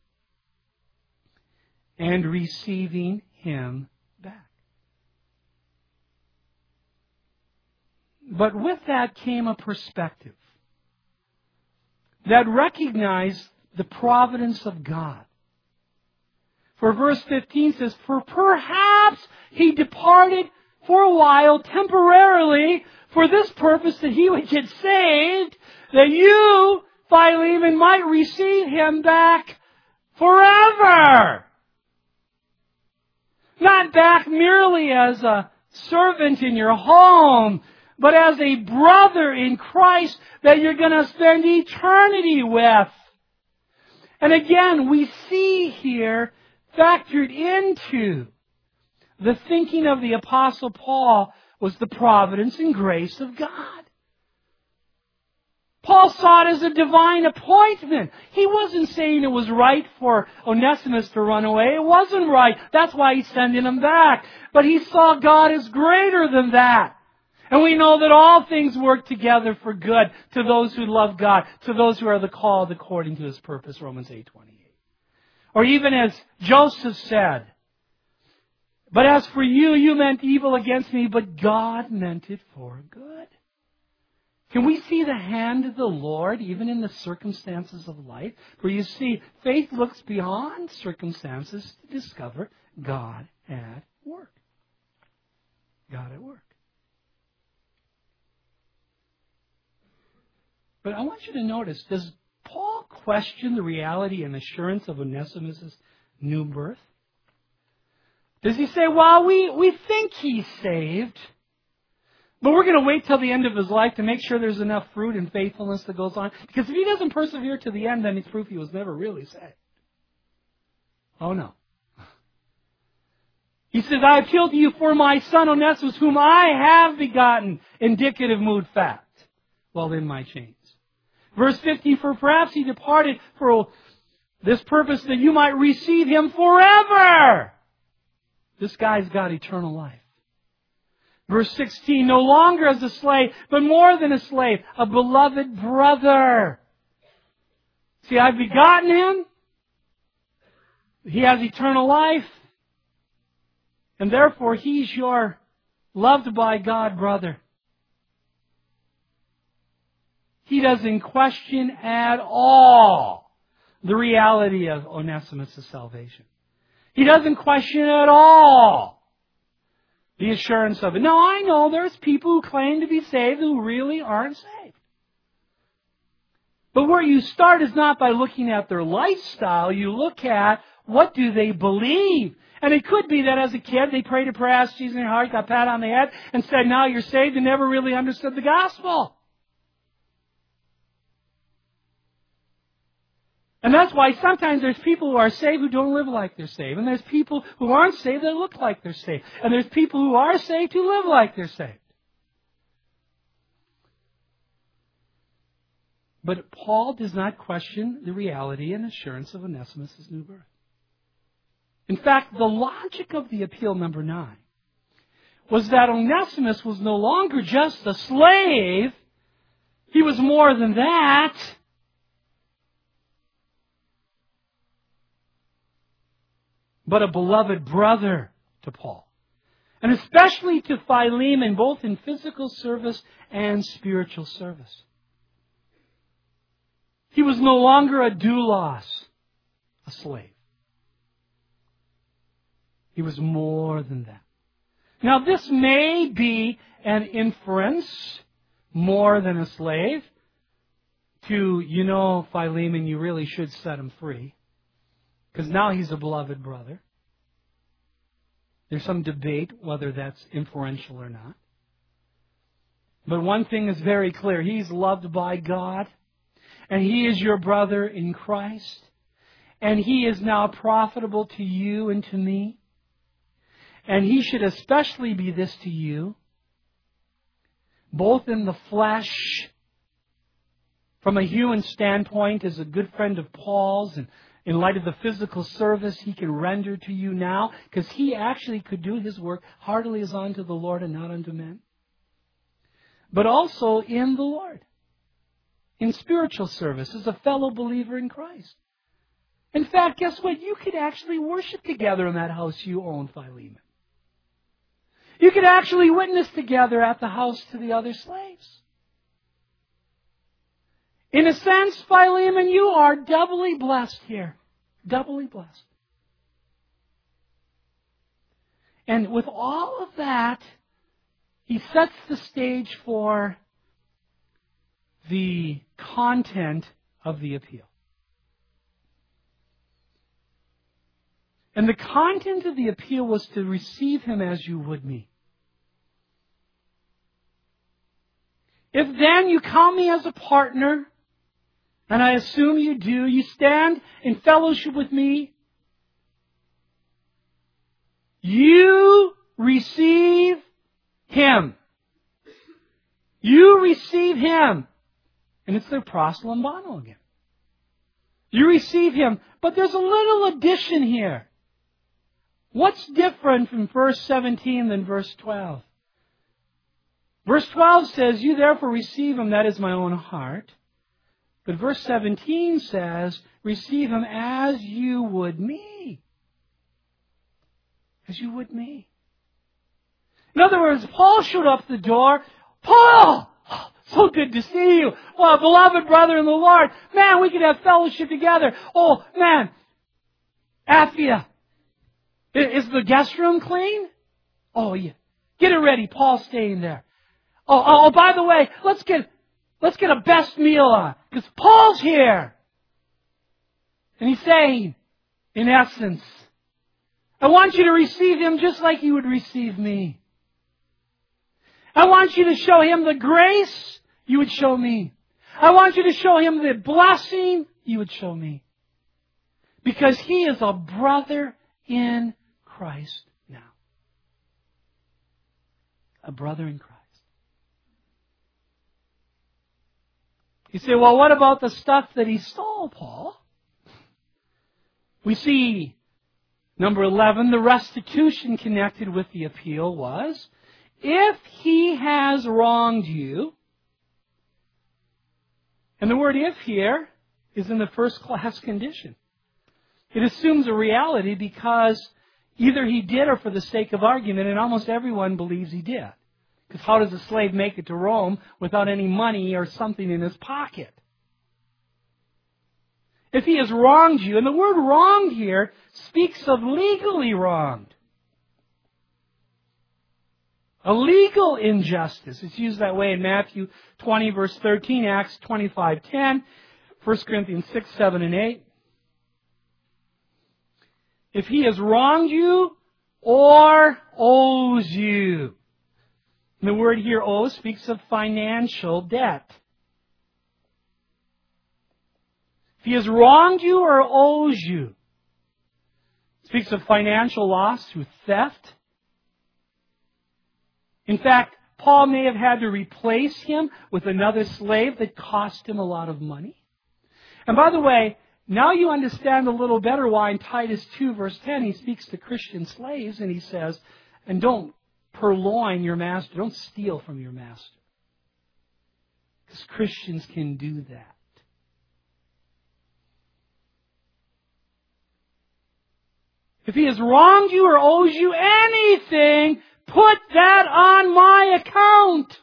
and receiving him back. But with that came a perspective that recognized the providence of God. For verse 15 says, "For perhaps he departed for a while temporarily for this purpose, that he would get saved, that you, Philemon, might receive him back forever." Not back merely as a servant in your home, but as a brother in Christ that you're going to spend eternity with. And again, we see here, factored into the thinking of the Apostle Paul, was the providence and grace of God. Paul saw it as a divine appointment. He wasn't saying it was right for Onesimus to run away. It wasn't right. That's why he's sending him back. But he saw God as greater than that. And we know that all things work together for good to those who love God, to those who are the called according to His purpose, Romans 8:28. Or even as Joseph said, "But as for you, you meant evil against me, but God meant it for good." Can we see the hand of the Lord even in the circumstances of life? Where you see, faith looks beyond circumstances to discover God at work. God at work. But I want you to notice, does Paul question the reality and assurance of Onesimus' new birth? Does he say, well, we think he's saved, but we're going to wait till the end of his life to make sure there's enough fruit and faithfulness that goes on? Because if he doesn't persevere to the end, then it's proof he was never really saved. Oh no. He says, "I appeal to you for my son Onesimus, whom I have begotten," indicative mood fact, "while in my chains." Verse 15, "For perhaps he departed for this purpose, that you might receive him forever." This guy's got eternal life. Verse 16, "No longer as a slave, but more than a slave, a beloved brother." See, I've begotten him. He has eternal life. And therefore, he's your loved by God brother. He doesn't question at all the reality of Onesimus' salvation. He doesn't question at all the assurance of it. Now, I know there's people who claim to be saved who really aren't saved. But where you start is not by looking at their lifestyle. You look at what do they believe. And it could be that as a kid they prayed a prayer, asked Jesus in their heart, got pat on the head, and said, "Now you're saved," and never really understood the gospel. And that's why sometimes there's people who are saved who don't live like they're saved. And there's people who aren't saved that look like they're saved. And there's people who are saved who live like they're saved. But Paul does not question the reality and assurance of Onesimus' new birth. In fact, the logic of the appeal, number 9, was that Onesimus was no longer just a slave. He was more than that. But a beloved brother to Paul. And especially to Philemon, both in physical service and spiritual service. He was no longer a doulos, a slave. He was more than that. Now, this may be an inference, more than a slave, to, Philemon, you really should set him free. Because now he's a beloved brother. There's some debate whether that's inferential or not. But one thing is very clear. He's loved by God. And he is your brother in Christ. And he is now profitable to you and to me. And he should especially be this to you, both in the flesh, from a human standpoint, as a good friend of Paul's, and in light of the physical service he can render to you now, because he actually could do his work heartily as unto the Lord and not unto men. But also in the Lord, in spiritual service, as a fellow believer in Christ. In fact, guess what? You could actually worship together in that house you own, Philemon. You could actually witness together at the house to the other slaves. In a sense, Philemon, you are doubly blessed here. Doubly blessed. And with all of that, he sets the stage for the content of the appeal. And the content of the appeal was to receive him as you would me. If then you count me as a partner, and I assume you do, you stand in fellowship with me, you receive him. You receive him. And it's the proslambano again. You receive him. But there's a little addition here. What's different from verse 17 than verse 12? Verse 12 says, you therefore receive him, that is my own heart. But verse 17 says, receive him as you would me. As you would me. In other words, Paul showed up at the door. Paul! Oh, so good to see you. Well, beloved brother in the Lord. Man, we could have fellowship together. Oh, man. Aphia. Is the guest room clean? Oh, yeah. Get it ready. Paul's staying there. Oh, by the way, let's get a best meal on, because Paul's here. And he's saying, in essence, I want you to receive him just like you would receive me. I want you to show him the grace you would show me. I want you to show him the blessing you would show me. Because he is a brother in Christ now. A brother in Christ. You say, well, what about the stuff that he stole, Paul? We see, number 11, the restitution connected with the appeal was, if he has wronged you, and the word if here is in the first class condition. It assumes a reality because either he did or for the sake of argument, and almost everyone believes he did. Because how does a slave make it to Rome without any money or something in his pocket? If he has wronged you, and the word wronged here speaks of legally wronged. A legal injustice. It's used that way in Matthew 20, verse 13, Acts 25:10, 1 Corinthians 6, 7, and 8. If he has wronged you or owes you. And the word here, owe, speaks of financial debt. If he has wronged you or owes you, it speaks of financial loss through theft. In fact, Paul may have had to replace him with another slave that cost him a lot of money. And by the way, now you understand a little better why in Titus 2, verse 10, he speaks to Christian slaves and he says, and don't purloin your master, don't steal from your master. Because Christians can do that. If he has wronged you or owes you anything, put that on my account.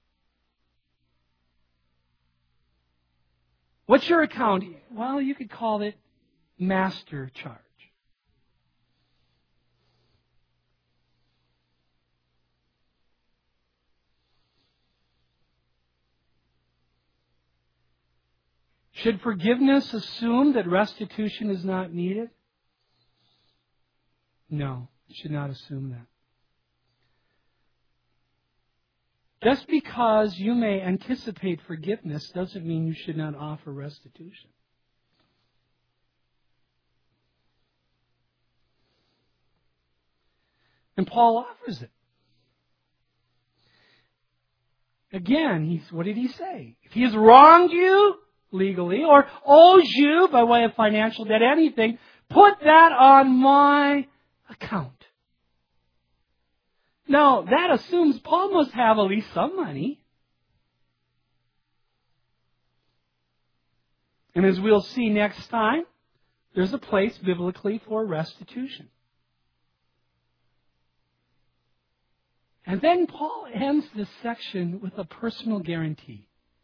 What's your account? Well, you could call it master charge. Should forgiveness assume that restitution is not needed? No, it should not assume that. Just because you may anticipate forgiveness doesn't mean you should not offer restitution. And Paul offers it. Again, what did he say? If he has wronged you legally or owes you by way of financial debt, anything, put that on my account. Now, that assumes Paul must have at least some money. And as we'll see next time, there's a place biblically for restitution. And then Paul ends this section with a personal guarantee,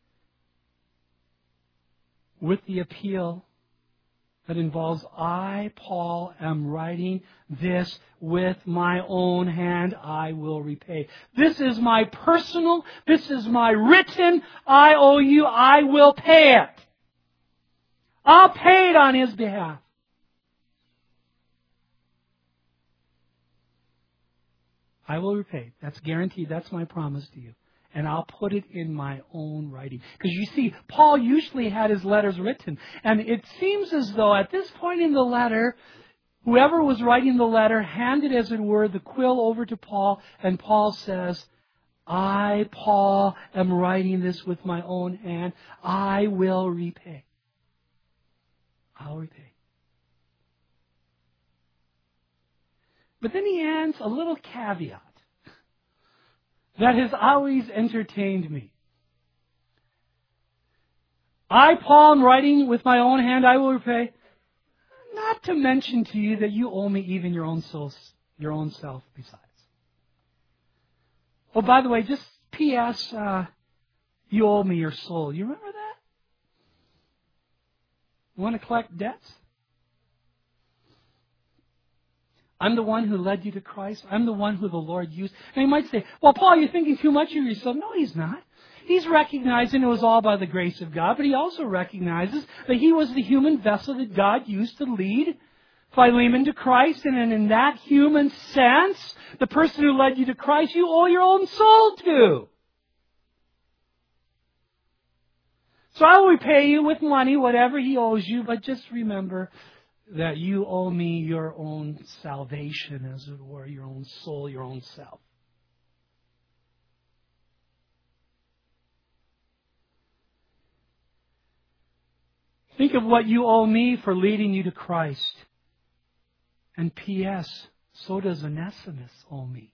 with the appeal that involves, I, Paul, am writing this with my own hand, I will repay. This is my personal, this is my written, I owe you, I will pay it. I'll pay it on his behalf. I will repay. That's guaranteed. That's my promise to you. And I'll put it in my own writing. Because you see, Paul usually had his letters written. And it seems as though at this point in the letter, whoever was writing the letter handed, as it were, the quill over to Paul. And Paul says, I, Paul, am writing this with my own hand. I will repay. I'll repay. But then he adds a little caveat that has always entertained me. I, Paul, am writing with my own hand, I will repay. Not to mention to you that you owe me even your own self besides. Oh, by the way, just P.S., you owe me your soul. You remember that? You want to collect debts? I'm the one who led you to Christ. I'm the one who the Lord used. And you might say, well, Paul, you're thinking too much of yourself. No, he's not. He's recognizing it was all by the grace of God, but he also recognizes that he was the human vessel that God used to lead Philemon to Christ. And in that human sense, the person who led you to Christ, you owe your own soul to. So I will repay you with money, whatever he owes you, but just remember that you owe me your own salvation, as it were, your own soul, your own self. Think of what you owe me for leading you to Christ. And P.S., so does Onesimus owe me.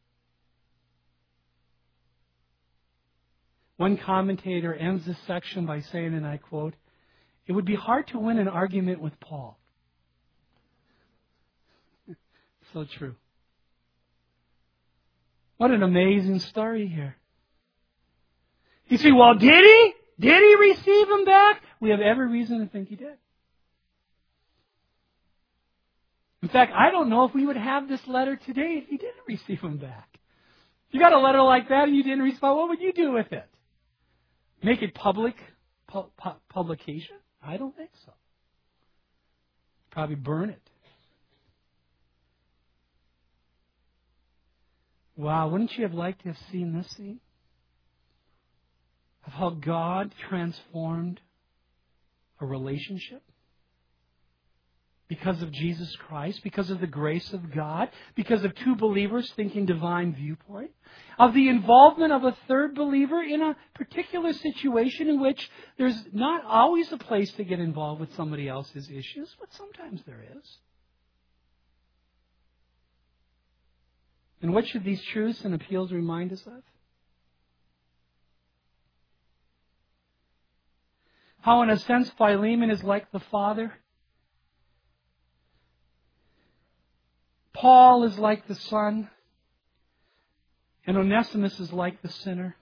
One commentator ends this section by saying, and I quote, it would be hard to win an argument with Paul. So true. What an amazing story here. You see, well, did he? Did he receive him back? We have every reason to think he did. In fact, I don't know if we would have this letter today if he didn't receive him back. If you got a letter like that and you didn't respond, what would you do with it? Make it public publication? I don't think so. Probably burn it. Wow, wouldn't you have liked to have seen this scene? Of how God transformed a relationship because of Jesus Christ, because of the grace of God, because of two believers thinking divine viewpoint, of the involvement of a third believer in a particular situation in which there's not always a place to get involved with somebody else's issues, but sometimes there is. And what should these truths and appeals remind us of? How, in a sense, Philemon is like the father. Paul is like the son. And Onesimus is like the sinner.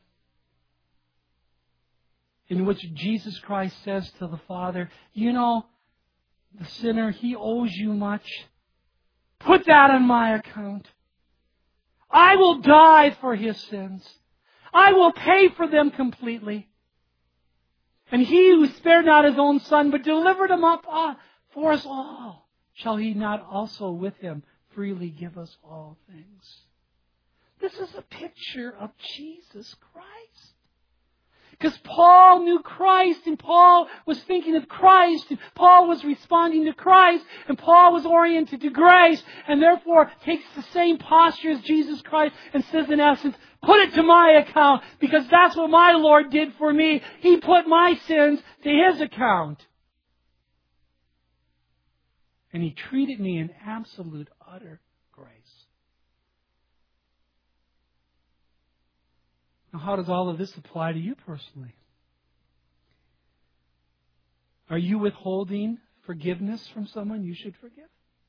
In which Jesus Christ says to the Father, you know, the sinner, he owes you much. Put that on my account. I will die for his sins. I will pay for them completely. And he who spared not his own son, but delivered him up for us all, shall he not also with him freely give us all things? This is a picture of Jesus Christ. Because Paul knew Christ, and Paul was thinking of Christ, and Paul was responding to Christ, and Paul was oriented to grace, and therefore takes the same posture as Jesus Christ and says in essence, put it to my account, because that's what my Lord did for me. He put my sins to His account. And He treated me in absolute, utter grace. Now, how does all of this apply to you personally? Are you withholding forgiveness from someone you should forgive?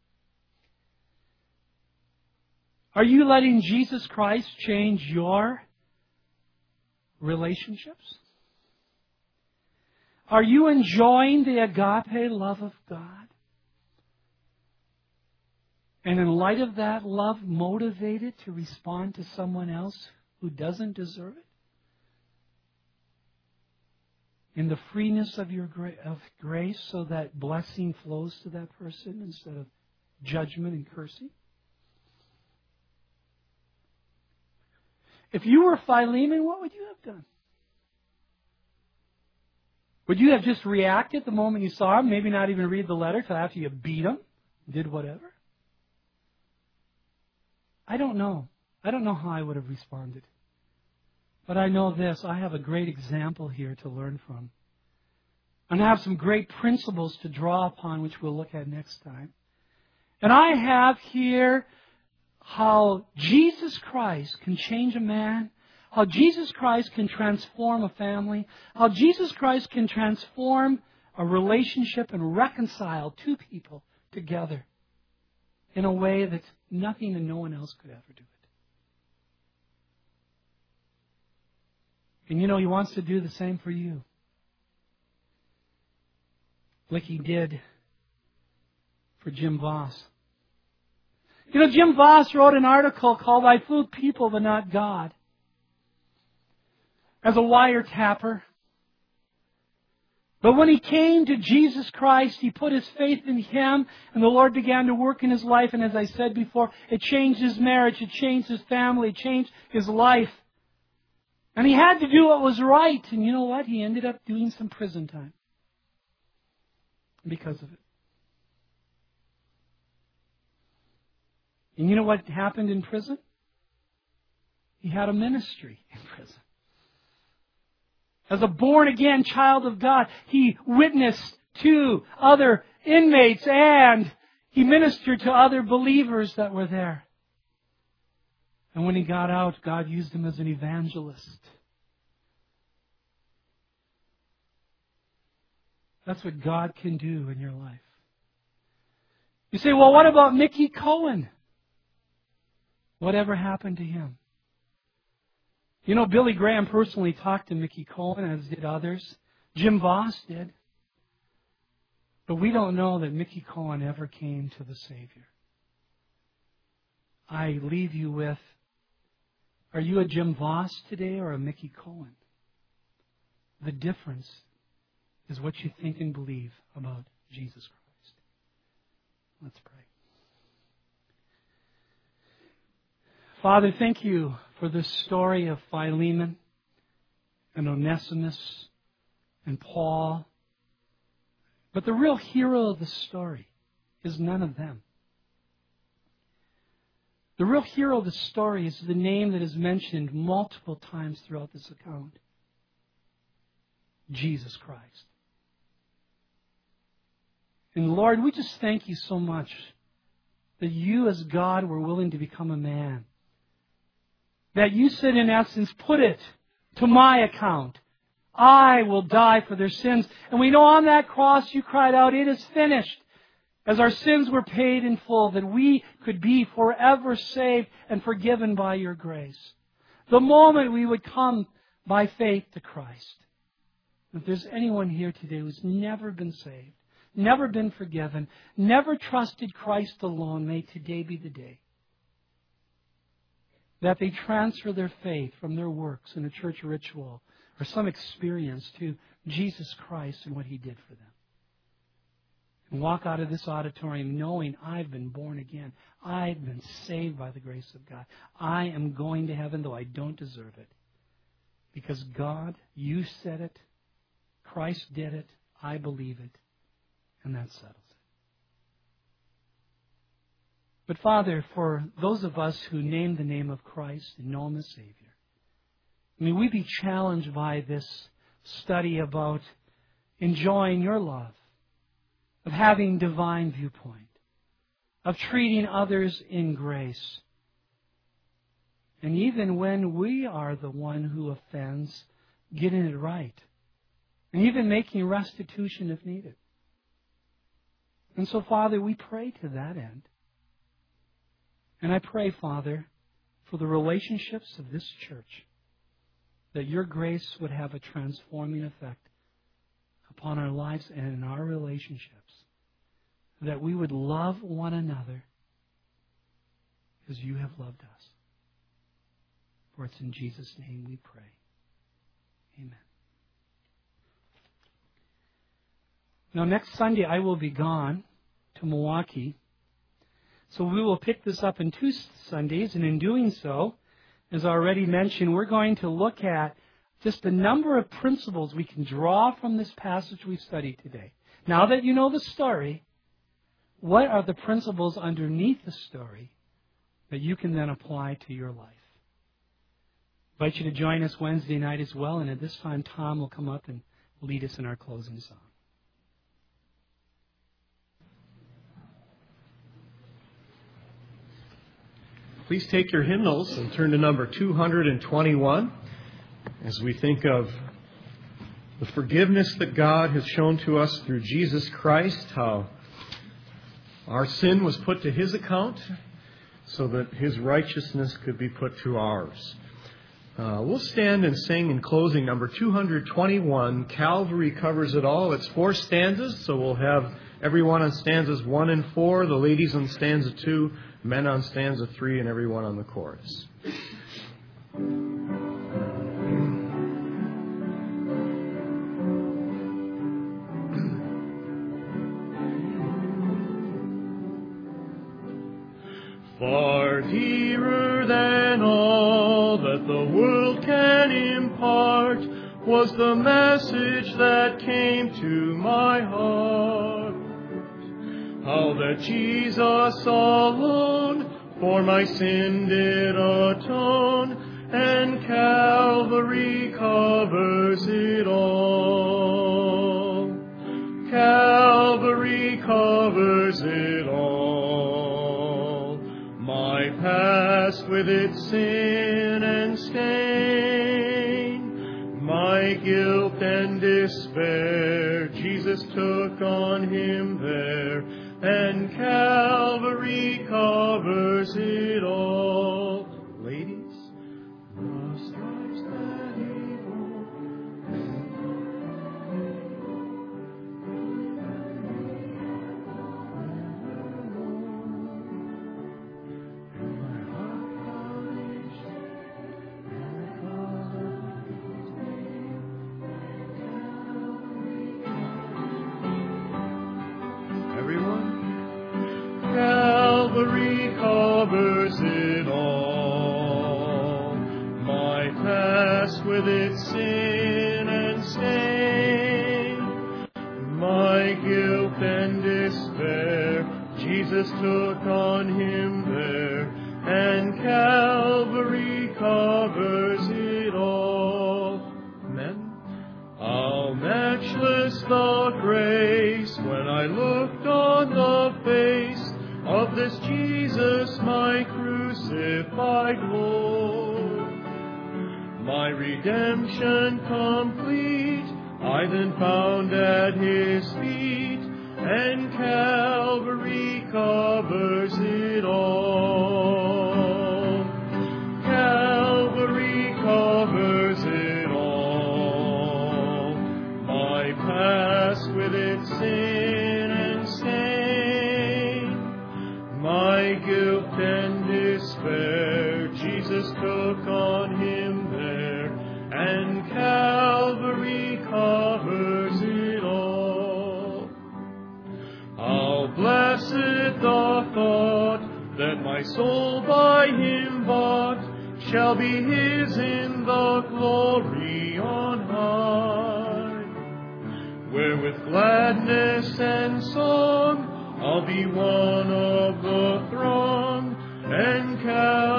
Are you letting Jesus Christ change your relationships? Are you enjoying the agape love of God? And in light of that love, motivated to respond to someone else who doesn't deserve it? In the freeness of your grace, so that blessing flows to that person instead of judgment and cursing? If you were Philemon, what would you have done? Would you have just reacted the moment you saw him, maybe not even read the letter till after you beat him, did whatever? I don't know. I don't know how I would have responded. But I know this, I have a great example here to learn from. And I have some great principles to draw upon, which we'll look at next time. And I have here how Jesus Christ can change a man, how Jesus Christ can transform a family, how Jesus Christ can transform a relationship and reconcile two people together in a way that nothing and no one else could ever do it. And you know, He wants to do the same for you. Like He did for Jim Voss. You know, Jim Voss wrote an article called I Fooled People But Not God. As a wiretapper. But when he came to Jesus Christ, he put his faith in Him, and the Lord began to work in his life. And as I said before, it changed his marriage, it changed his family, it changed his life. And he had to do what was right. And you know what? He ended up doing some prison time because of it. And you know what happened in prison? He had a ministry in prison. As a born-again child of God, he witnessed to other inmates and he ministered to other believers that were there. And when he got out, God used him as an evangelist. That's what God can do in your life. You say, well, what about Mickey Cohen? Whatever happened to him? You know, Billy Graham personally talked to Mickey Cohen, as did others. Jim Voss did. But we don't know that Mickey Cohen ever came to the Savior. I leave you with, are you a Jim Voss today or a Mickey Cohen? The difference is what you think and believe about Jesus Christ. Let's pray. Father, thank you for this story of Philemon and Onesimus and Paul. But the real hero of the story is none of them. The real hero of the story is the name that is mentioned multiple times throughout this account. Jesus Christ. And Lord, we just thank you so much that you as God were willing to become a man. That you said in essence, put it to my account. I will die for their sins. And we know on that cross you cried out, it is finished. As our sins were paid in full, that we could be forever saved and forgiven by your grace. The moment we would come by faith to Christ. If there's anyone here today who's never been saved, never been forgiven, never trusted Christ alone, may today be the day that they transfer their faith from their works in a church ritual or some experience to Jesus Christ and what He did for them. And walk out of this auditorium knowing I've been born again. I've been saved by the grace of God. I am going to heaven though I don't deserve it. Because God, you said it, Christ did it, I believe it, and that settles it. But Father, for those of us who name the name of Christ and know Him as Savior, may we be challenged by this study about enjoying your love, of having divine viewpoint, of treating others in grace. And even when we are the one who offends, getting it right. And even making restitution if needed. And so, Father, we pray to that end. And I pray, Father, for the relationships of this church, that your grace would have a transforming effect upon our lives and in our relationships. That we would love one another as you have loved us. For it's in Jesus' name we pray. Amen. Now, next Sunday I will be gone to Milwaukee. So we will pick this up in 2 Sundays, and in doing so, as I already mentioned, we're going to look at just a number of principles we can draw from this passage we've studied today. Now that you know the story, what are the principles underneath the story that you can then apply to your life? I invite you to join us Wednesday night as well, and at this time Tom will come up and lead us in our closing song. Please take your hymnals and turn to number 221 as we think of the forgiveness that God has shown to us through Jesus Christ, how our sin was put to His account so that His righteousness could be put to ours. We'll stand and sing in closing number 221. Calvary covers it all. It's 4 stanzas, so we'll have everyone on stanzas 1 and 4, the ladies on stanza 2, men on stanza 3, and everyone on the chorus. Far dearer than all that the world can impart was the message that came to my heart. How that Jesus alone for my sin did atone, and Calvary covers it all. Calvary covers it all. My past with its sin and stain, my guilt and despair, Jesus took on Him there, and Calvary covers it all. Ladies, the stripes that He bore, Calvary covers it all. My past with its sin and stain, my guilt and despair, Jesus took on Him there, and Calvary covers it all. Men, how matchless the grace when I looked on the face of this Jesus, my crucified Lord. My redemption complete, I then found at His feet, and Calvary covers it all. Calvary covers it all. My past with its sin and stain, my guilt and despair, Jesus took on Him there, and Calvary covers it all. How blessed the thought that my soul by Him bought, shall be his in the glory on high, where with gladness and song I'll be one of the throng and